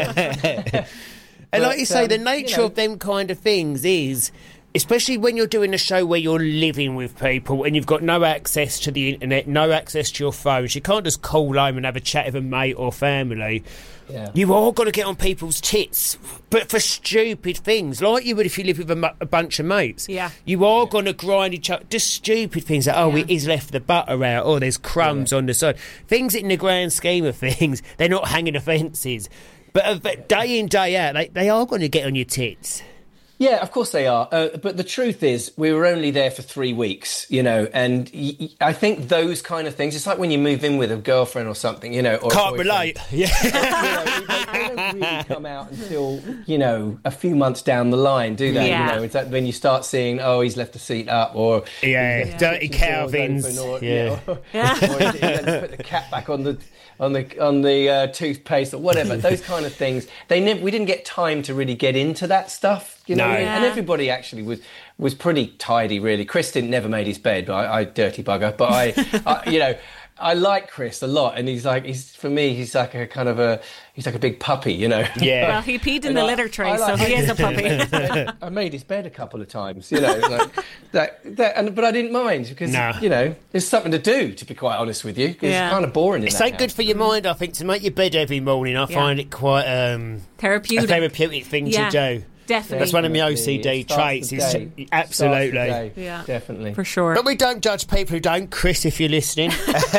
And But, like you say, um, the nature you know- of them kind of things is, especially when you're doing a show where you're living with people and you've got no access to the internet, no access to your phones, you can't just call home and have a chat with a mate or family. Yeah. You've all got to get on people's tits, but for stupid things, like you would if you live with a, mu- a bunch of mates. Yeah. You are going to grind each other, just stupid things like, oh, Yeah. he's left the butter out, or there's crumbs on the side. Things in the grand scheme of things, they're not hanging offences. But, uh, but day in, day out, they, they are going to get on your tits. Yeah, of course they are. Uh, but the truth is, we were only there for three weeks, you know, and y- y- I think those kind of things, it's like when you move in with a girlfriend or something, you know. Or a Can't boyfriend. relate. Yeah. You know, they, don't, they don't really come out until, you know, a few months down the line, do they? Yeah. You know, it's that when you start seeing, oh, he's left the seat up, or Yeah, he's left dirty the kitchen doors Calvins. open, or, Yeah. you know, or he didn't put the cap back on the on the on the uh, toothpaste or whatever. Those kind of things. They never, we didn't get time to really get into that stuff, you know. No. And Yeah. everybody actually was was pretty tidy, really. Chris didn't never made his bed, but I, I dirty bugger. But I, I, you know, I like Chris a lot, and he's like, he's for me, he's like a kind of a, he's like a big puppy, you know. Yeah. Well, he peed in And the I- litter tray, I so like- he is a puppy. I made his bed a couple of times, you know, like that, that, and but I didn't mind because No. you know there's something to do. To be quite honest with you, 'cause Yeah. it's kind of boring. In It's that so good house. for your mind, I think, to make your bed every morning. I Yeah. find it quite um, Therapeutic. a therapeutic thing Yeah. to do. Definitely. That's one of my O C D Definitely. It starts traits. the Is day. Starts the absolutely. day. Yeah. Definitely. For sure. But we don't judge people who don't. Chris, if you're listening.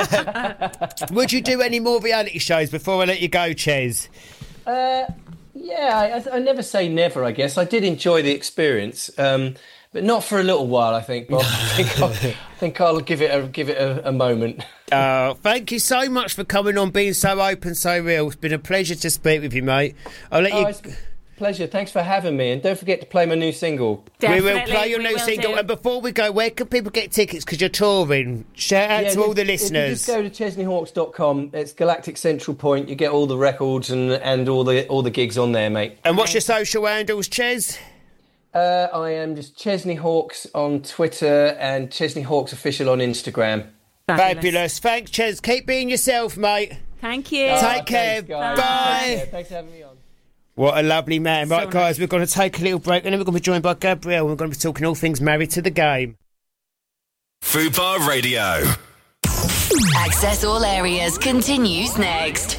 Would you do any more reality shows before I let you go, Ches? Uh, yeah, I, I never say never. I guess I did enjoy the experience, um, but not for a little while. I think. Bob. I think I'll, I think I'll give it a give it a, a moment. Uh, thank you so much for coming on, being so open, so real. It's been a pleasure to speak with you, mate. I'll let Oh, you. it's a pleasure. Thanks for having me, and don't forget to play my new single. We will Definitely, play your we new will single. do. And before we go, where can people get tickets? Because you're touring. Shout out Yeah, to all if- the If you listeners. just go to chesney hawks dot com, it's Galactic Central Point. You get all the records and and all the all the gigs on there, mate. And what's your social handles, Ches? Uh, I am just Chesney Hawks on Twitter and Chesney Hawks Official on Instagram. Fabulous. Fabulous. Thanks, Ches. Keep being yourself, mate. Thank you. Take care. Thanks, guys. Bye. Take care. Thanks for having me on. What a lovely man. So Right, guys, we're going to take a little break and then we're going to be joined by Gabrielle and we're going to be talking all things married to the game. Fubar Radio. Access all areas continues next.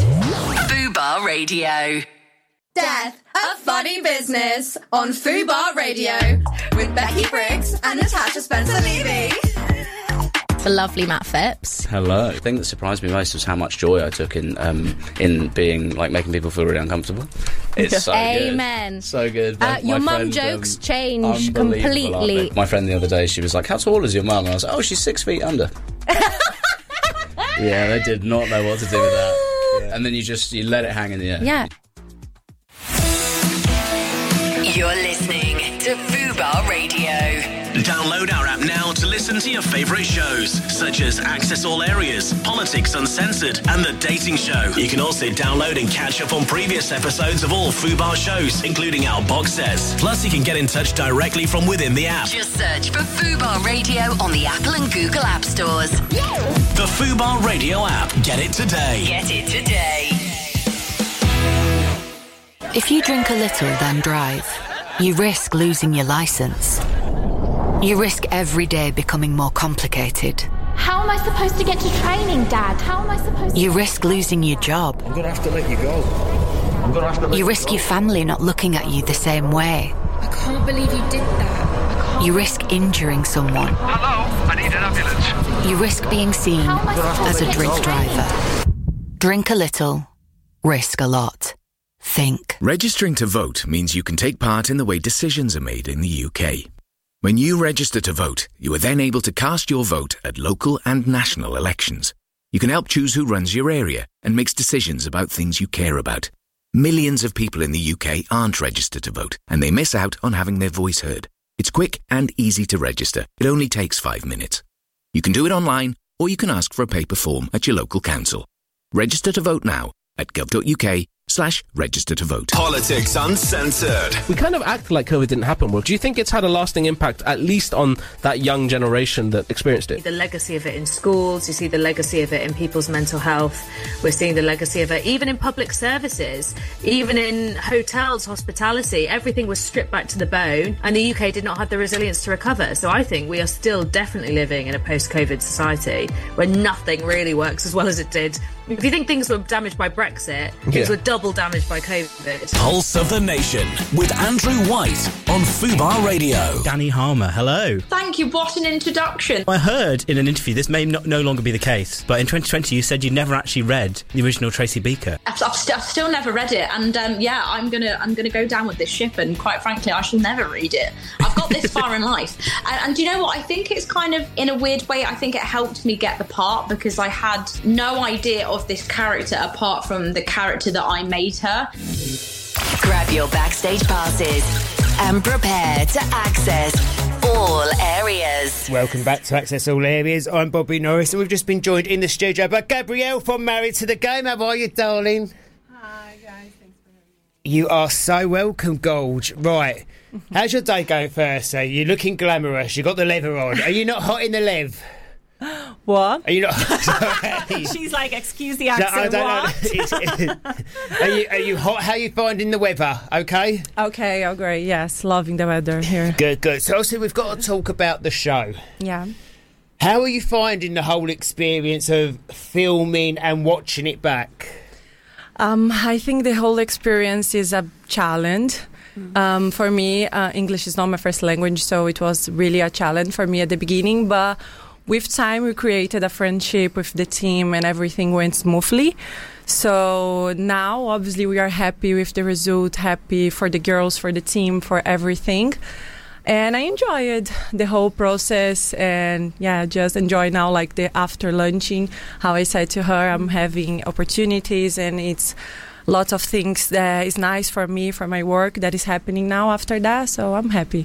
Fubar Radio. Death, a funny business on Fubar Radio with Becky Briggs and Natasha Spencer-Levy. The lovely Matt Phipps. Hello. The thing that surprised me most was how much joy I took in um, in being like making people feel really uncomfortable. It's so Amen. good. So good. Uh, My- your my mum friend, jokes um, change unbelievable, aren't completely. they? My friend the other day, she was like, "How tall is your mum?" And I was like, "Oh, she's six feet under." Yeah, they did not know what to do with that. Yeah. And then you just you let it hang in the air. Yeah. You're listening to Fubar Radio. Download our app now to listen to your favourite shows, such as Access All Areas, Politics Uncensored, and The Dating Show. You can also download and catch up on previous episodes of all Fubar shows, including our box sets. Plus, you can get in touch directly from within the app. Just search for Fubar Radio on the Apple and Google App Stores. The Fubar Radio app. Get it today. Get it today. If you drink a little, then drive, you risk losing your licence. You risk every day becoming more complicated. How am I supposed to get to training, Dad? How am I supposed to... You risk losing your job. I'm going to have to let you go. I'm going to have to let You risk your family not looking at you the same way. I can't believe you did that. You risk injuring someone. Hello, I need an ambulance. You risk being seen as a drink driver. Drink a little, risk a lot. Think. Registering to vote means you can take part in the way decisions are made in the U K. When you register to vote, you are then able to cast your vote at local and national elections. You can help choose who runs your area and makes decisions about things you care about. Millions of people in the U K aren't registered to vote, and they miss out on having their voice heard. It's quick and easy to register. It only takes five minutes. You can do it online, or you can ask for a paper form at your local council. Register to vote now at gov.uk slash register to vote. Politics Uncensored. We kind of act like COVID didn't happen. Well, do you think it's had a lasting impact, at least on that young generation that experienced it? The legacy of it in schools, you see the legacy of it in people's mental health. We're seeing the legacy of it even in public services, even in hotels, hospitality. Everything was stripped back to the bone, and the U K did not have the resilience to recover. So I think we are still definitely living in a post-COVID society where nothing really works as well as it did. If you think things were damaged by Brexit, things Yeah. were double damaged by COVID. Pulse of the Nation with Andrew White on Fubar Radio. Danny Harmer, hello. Thank you, what an introduction. I heard in an interview, this may not, no longer be the case, but in twenty twenty you said you never actually read the original Tracy Beaker. I've, I've, st- I've still never read it, and um, yeah, I'm gonna I'm gonna go down with this ship, and quite frankly, I shall never read it. I've got this far in life, and, and do you know what? I think it's kind of, in a weird way, I think it helped me get the part, because I had no idea of this character apart from the character that I made her. Grab your backstage passes and prepare to access all areas. Welcome back to Access All Areas. I'm Bobby Norris, and we've just been joined in the studio by Gabrielle from Married to the Game. How are you, darling? Hi, guys. Thanks for having me. You are so welcome, Gold. Right. How's your day going first? So you're looking glamorous. You got the leather on. Are you not hot in the lev? What? Are you not? Sorry. She's like, excuse the No, I accent, don't what? know. are you are you hot? How are you finding the weather? Okay. Okay, oh great. Yes, loving the weather here. Good, good. So obviously we've got to talk about the show. Yeah. How are you finding the whole experience of filming and watching it back? Um, I think the whole experience is a challenge. Um, for me, uh, English is not my first language, so it was really a challenge for me at the beginning. But with time, we created a friendship with the team, and everything went smoothly. So now, obviously, we are happy with the result, happy for the girls, for the team, for everything. And I enjoyed the whole process, and yeah, just enjoy now, like the after lunching. How I said to her, I'm having opportunities, and it's lots of things that is nice for me, for my work that is happening now after that. So I'm happy.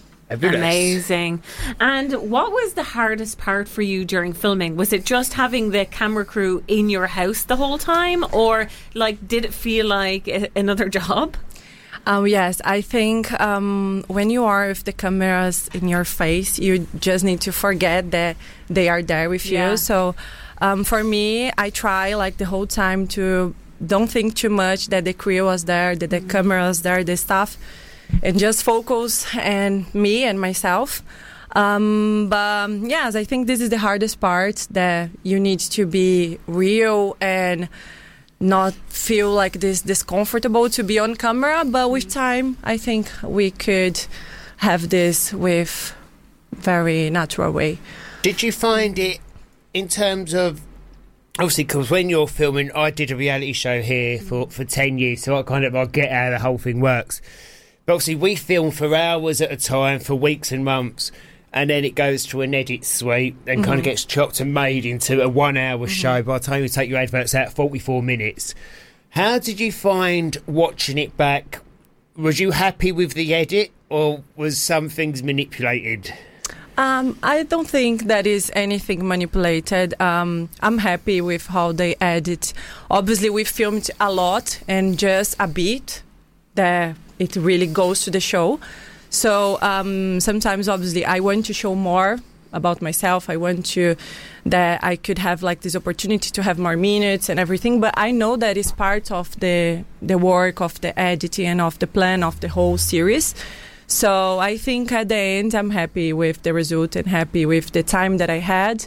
Amazing. And what was the hardest part for you during filming? Was it just having the camera crew in your house the whole time, or like did it feel like a- another job? Um, yes, I think um, when you are with the cameras in your face, you just need to forget that they are there with Yeah. you. So um, for me, I try like the whole time to don't think too much that the crew was there, that the camera was there, the staff, and just focus on me and myself. Um, but um, yes, I think this is the hardest part, that you need to be real and not feel like this discomfortable to be on camera. But with time, I think we could have this with very natural way. Did you find it in terms of, obviously, because when you're filming, I did a reality show here for, for ten years, so I kind of I get how the whole thing works. But obviously, we film for hours at a time, for weeks and months, and then it goes to an edit suite and kind of Mhm. gets chopped and made into a one-hour show. By the time you take your adverts out, forty-four minutes. How did you find watching it back? Was you happy with the edit, or was some things manipulated? Um, I don't think that is anything manipulated. Um, I'm happy with how they edit. Obviously, we filmed a lot and just a bit that it really goes to the show. So um, sometimes, obviously, I want to show more about myself. I want to that I could have like this opportunity to have more minutes and everything. But I know that is part of the the work of the editing and of the plan of the whole series. So I think at the end, I'm happy with the result and happy with the time that I had.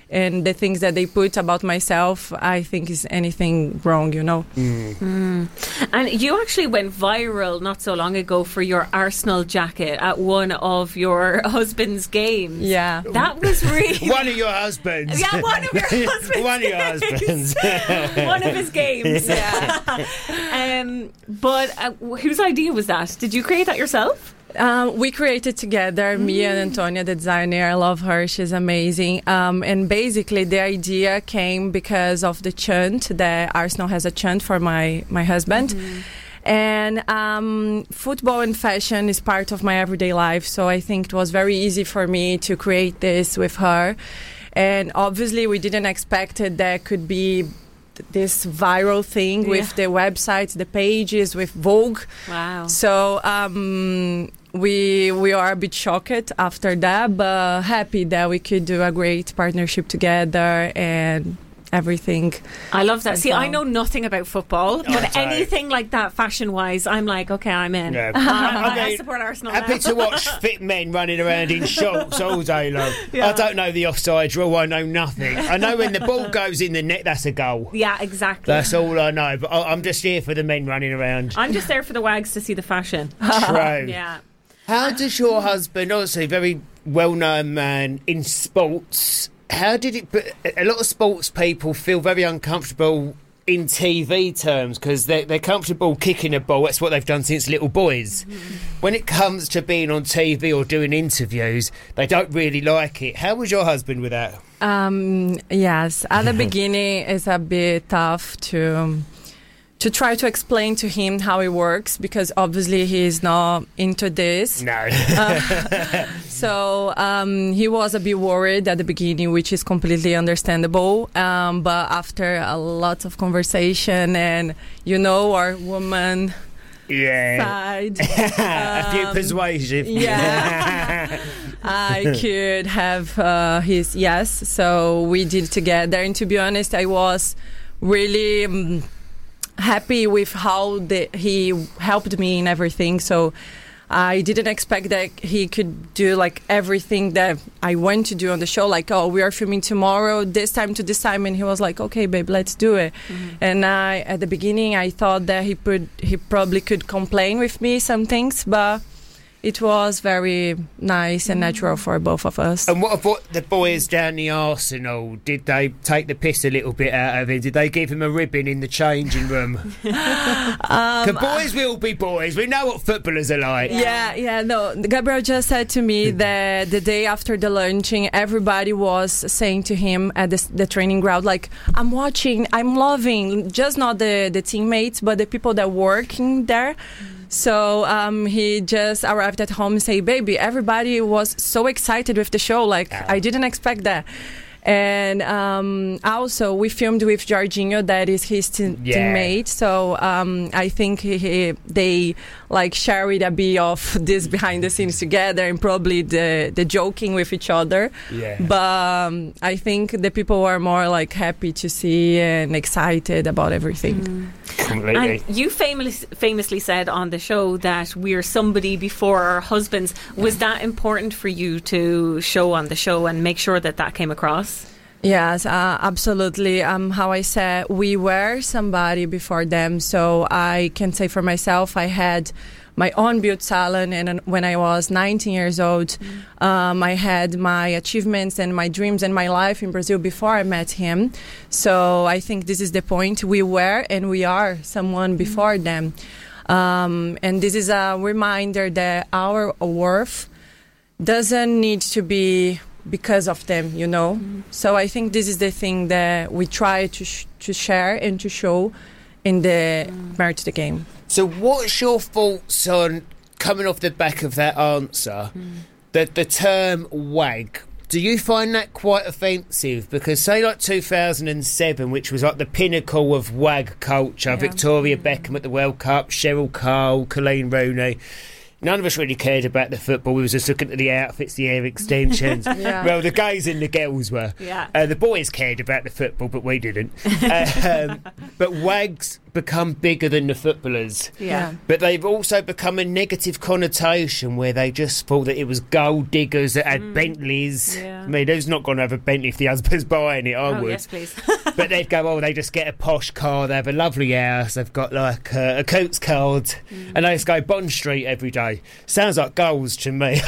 and the things that they put about myself, I think is anything wrong, you know. Mm. Mm. And you actually went viral not so long ago for your Arsenal jacket at one of your husband's games. Yeah. That was really... One of your husbands. Yeah, one of your husbands. One of your husbands. One of his games. Yeah. um, but uh, whose idea was that? Did you create that yourself? Um, we created together, mm. me and Antonia, the designer. I love her. She's amazing. Um, and basically, the idea came because of the chant that Arsenal has a chant for my, my husband. Mm-hmm. And um, football and fashion is part of my everyday life. So I think it was very easy for me to create this with her. And obviously, we didn't expect it that could be this viral thing yeah. with the websites, the pages, with Vogue. Wow. So um, we we are a bit shocked after that, but happy that we could do a great partnership together and everything. I love that. See, well. I know nothing about football, but oh, anything like that fashion-wise, I'm like, okay, I'm in. Yeah. I, I, I, mean, I support Arsenal happy now. to watch fit men running around in shorts all day long. Yeah. I don't know the offside rule. I know nothing. I know when the ball goes in the net, that's a goal. Yeah, exactly. That's all I know. But I'm just here for the men running around. I'm just there for the wags to see the fashion. True. Yeah. How does your husband, obviously a very well-known man in sports, how did it... But a lot of sports people feel very uncomfortable in T V terms because they're, they're comfortable kicking a ball. That's what they've done since little boys. Mm-hmm. When it comes to being on T V or doing interviews, they don't really like it. How was your husband with that? Um, yes, at the beginning it's a bit tough to... to try to explain to him how it works, because obviously he's not into this. No. uh, so um, he was a bit worried at the beginning, which is completely understandable. Um, but after a lot of conversation and, you know, our woman yeah. side. a few um, persuasive. Yeah. I could have uh, his yes. So we did it together. And to be honest, I was really... Um, happy with how the, he helped me in everything. So I didn't expect that he could do like everything that I went to do on the show. Like, oh, we are filming tomorrow, this time to this time, and he was like, okay, babe, let's do it. Mm-hmm. And I, at the beginning, I thought that he could, he probably could complain with me some things, but it was very nice and natural for both of us. And what about the boys down the Arsenal? Did they take the piss a little bit out of him? Did they give him a ribbon in the changing room? um, boys will be boys. We know what footballers are like. Yeah, yeah. No, Gabriel just said to me that the day after the launching, everybody was saying to him at the, the training ground, like, I'm watching, I'm loving, just not the, the teammates, but the people that working there. So um, he just arrived at home and said, baby, everybody was so excited with the show. Like, yeah. I didn't expect that. And um, also, we filmed with Jorginho, that is his te- yeah. teammate. So um, I think he, he, they like shared a bit of this behind the scenes together, and probably the, the joking with each other. Yeah. But um, I think the people were more like happy to see and excited about everything. Mm. Completely. And you famously, famously said on the show that we're somebody before our husbands. Was that important for you to show on the show and make sure that that came across? Yes, uh, absolutely. Um, how I said, we were somebody before them. So I can say for myself, I had my own beauty salon, and when I was nineteen years old, mm. um, I had my achievements and my dreams and my life in Brazil before I met him. So I think this is the point. We were and we are someone before mm. them. Um, and this is a reminder that our worth doesn't need to be because of them, you know. Mm. So I think this is the thing that we try to sh- to share and to show in the mm. Married to the Game. So what's your thoughts on, coming off the back of that answer, mm. the, the term wag? Do you find that quite offensive? Because say like two thousand seven, which was like the pinnacle of wag culture, yeah. Victoria mm. Beckham at the World Cup, Cheryl Cole, Colleen Rooney. None of us really cared about the football. We was just looking at the outfits, the hair extensions. yeah. Well, the guys and the girls were. Yeah. Uh, the boys cared about the football, but we didn't. uh, um, but wags become bigger than the footballers. Yeah. But they've also become a negative connotation where they just thought that it was gold diggers that had mm. Bentleys. Yeah. I mean, who's not going to have a Bentley if the husband's buying it? I oh, would. yes, please. But they'd go, oh, they just get a posh car, they have a lovely house, they've got like a, a Coates card, mm. and they just go Bond Street every day. Sounds like goals to me.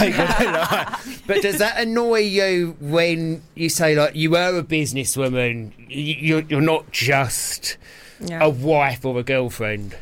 But does that annoy you when you say, like, you are a businesswoman, you're, you're not just yeah. a wife or a girlfriend?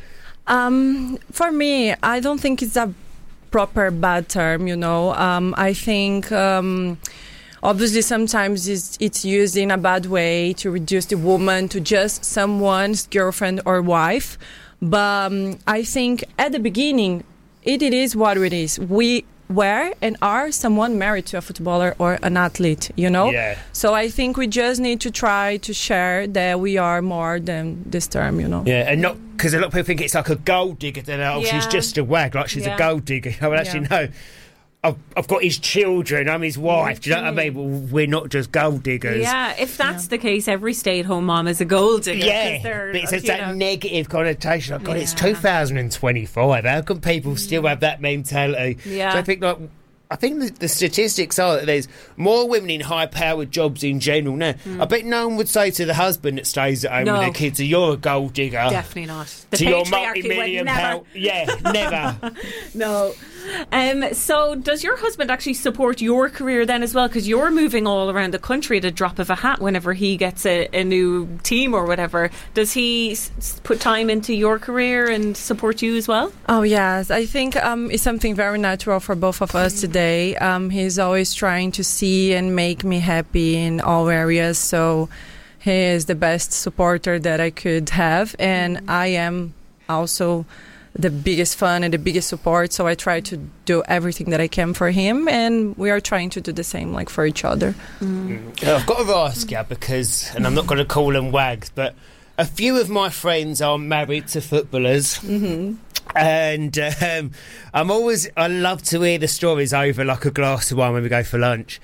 Um, for me, I don't think it's a proper bad term, you know. Um, I think... Um, Obviously, sometimes it's, it's used in a bad way to reduce the woman to just someone's girlfriend or wife. But um, I think at the beginning, it, it is what it is. We were and are someone married to a footballer or an athlete, you know? Yeah. So I think we just need to try to share that we are more than this term, you know? Yeah, and not... Because a lot of people think it's like a gold digger. They're like, oh, yeah. she's just a wag, like she's yeah. a gold digger. I would actually Yeah. know... I've, I've got his children, I'm his wife. Do you know what I mean? Well, we're not just gold diggers. Yeah, if that's yeah. the case, every stay-at-home mom is a gold digger. Yeah, but it's uh, that know. negative connotation. Oh, God, yeah. it's two thousand twenty-five. How can people mm. still have that mentality? Yeah. So I think, like, I think the, the statistics are that there's more women in high-powered jobs in general now. Mm. I bet no one would say to the husband that stays at home no. with their kids, you're a gold digger. Definitely not. The to your patriarchy multi-million would never. pound... Yeah, never. No. Um, so does your husband actually support your career then as well? Because you're moving all around the country at a drop of a hat whenever he gets a, a new team or whatever. Does he s- put time into your career and support you as well? Oh, yes. I think um, it's something very natural for both of us today. Um, he's always trying to see and make me happy in all areas. So he is the best supporter that I could have. And mm-hmm. I am also... the biggest fan and the biggest support, so I try to do everything that I can for him, and we are trying to do the same, like, for each other. Mm. Mm. I've got to ask you, because, and I'm not going to call them wags, but a few of my friends are married to footballers. Mm-hmm. And um, I'm always, I love to hear the stories over like a glass of wine when we go for lunch.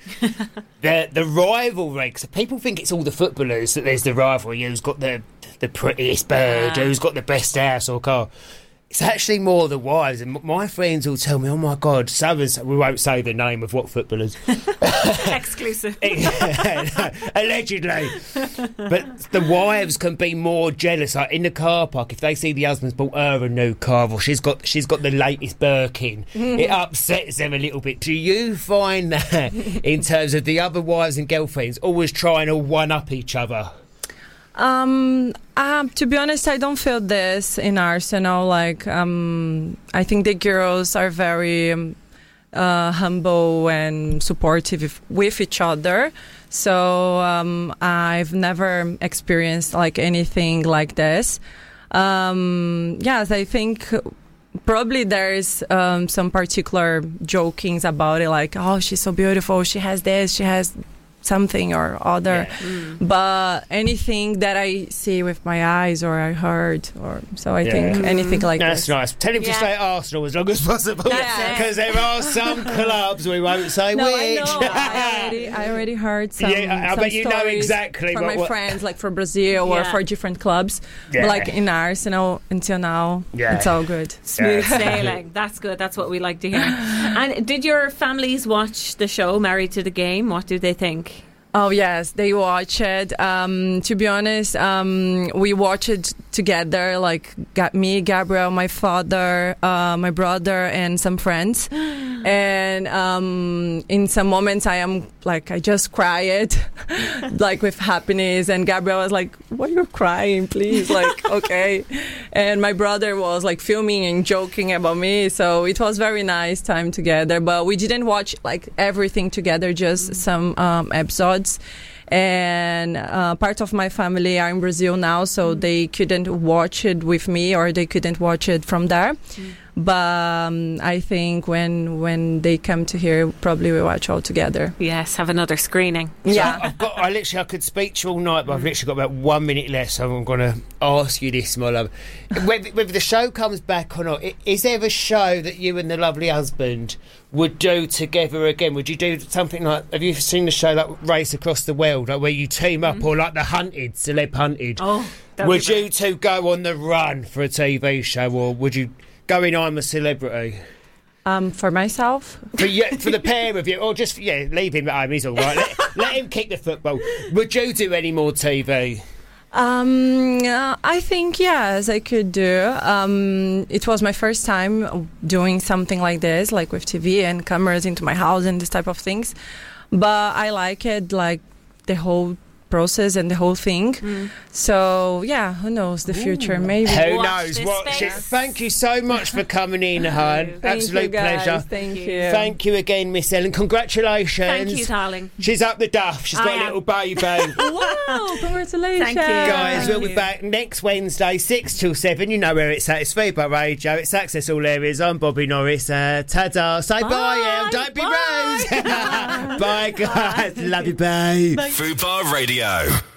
the the rivalry, because people think it's all the footballers that there's the rivalry. Who's got the the prettiest bird? Yeah. Who's got the best house or car? It's actually more the wives, and my friends will tell me, "Oh my God, so and so." We won't say the name of what footballers. Exclusive. Allegedly, but the wives can be more jealous. Like in the car park, if they see the husband's bought her a new car, or she's got she's got the latest Birkin, mm. it upsets them a little bit. Do you find that in terms of the other wives and girlfriends always trying to one up each other? Um, um, to be honest, I don't feel this in Arsenal. Like, um, I think the girls are very um, uh, humble and supportive with each other. So um, I've never experienced like anything like this. Um, yes, I think probably there's um, some particular jokings about it, like, oh, she's so beautiful, she has this, she has something or other, yeah. mm. but anything that I see with my eyes or I heard, or so I yeah. think anything like That's this. nice. Tell him yeah. to stay at Arsenal as long as possible, because there are some clubs we won't say no, which. I know. I already, I already heard some. Yeah, I some bet you know exactly from what, my what... friends, friends, like for Brazil yeah. or for different clubs. Yeah. But like in Arsenal until now, yeah. it's all good. Smooth yeah. sailing. That's good. That's what we like to hear. And did your families watch the show Married to the Game? What do they think? Oh, yes, they watch it. Um, to be honest, um, we watch it together, like got me, Gabriel, my father, uh, my brother, and some friends. And um, in some moments, I am like, I just cried, like with happiness. And Gabriel was like, why are you crying, please? Like, okay. And my brother was like filming and joking about me. So it was very nice time together. But we didn't watch like everything together, just some um, episodes. And uh, part of my family are in Brazil now, so mm. they couldn't watch it with me, or they couldn't watch it from there. Mm. But um, I think when when they come to here, probably we watch all together. Yes, have another screening. So yeah, I've got. I literally I could speak to you all night, but I've literally got about one minute left, so I'm going to ask you this, my love. Whether, whether the show comes back or not, is there a show that you and the lovely husband would do together again? Would you do something like? Have you seen the show like Race Across the World, like where you team up, mm. or like The Hunted, Celeb Hunted? Oh. That'd would be you two go on the run for a T V show, or would you go in I'm a Celebrity? Um, for myself? For, you, for the pair of you, or just, yeah, leave him at home, he's all right. Let, let him kick the football. Would you do any more T V? Um, uh, I think yes, I could do. Um, it was my first time doing something like this, like with T V and cameras into my house and this type of things. But I like it, like the whole process and the whole thing. Mm. So yeah, who knows the future? Ooh. Maybe. Who Watch knows? Watch it. Thank you so much for coming in, hon. Thank Absolute you, guys. pleasure. Thank you. Thank you again, Miss Ellen. Congratulations. Thank you, darling. She's up the duff. She's got I a am. little baby. Wow! Congratulations. Thank you, Guys, Thank we'll you. be back next Wednesday, six till seven. You know where it's at. It's Fubar Radio. It's Access All Areas. I'm Bobby Norris. Uh, ta-da. Say bye, bye Elle. Don't be rude. Bye, guys. Love you, babe. Fubar Radio.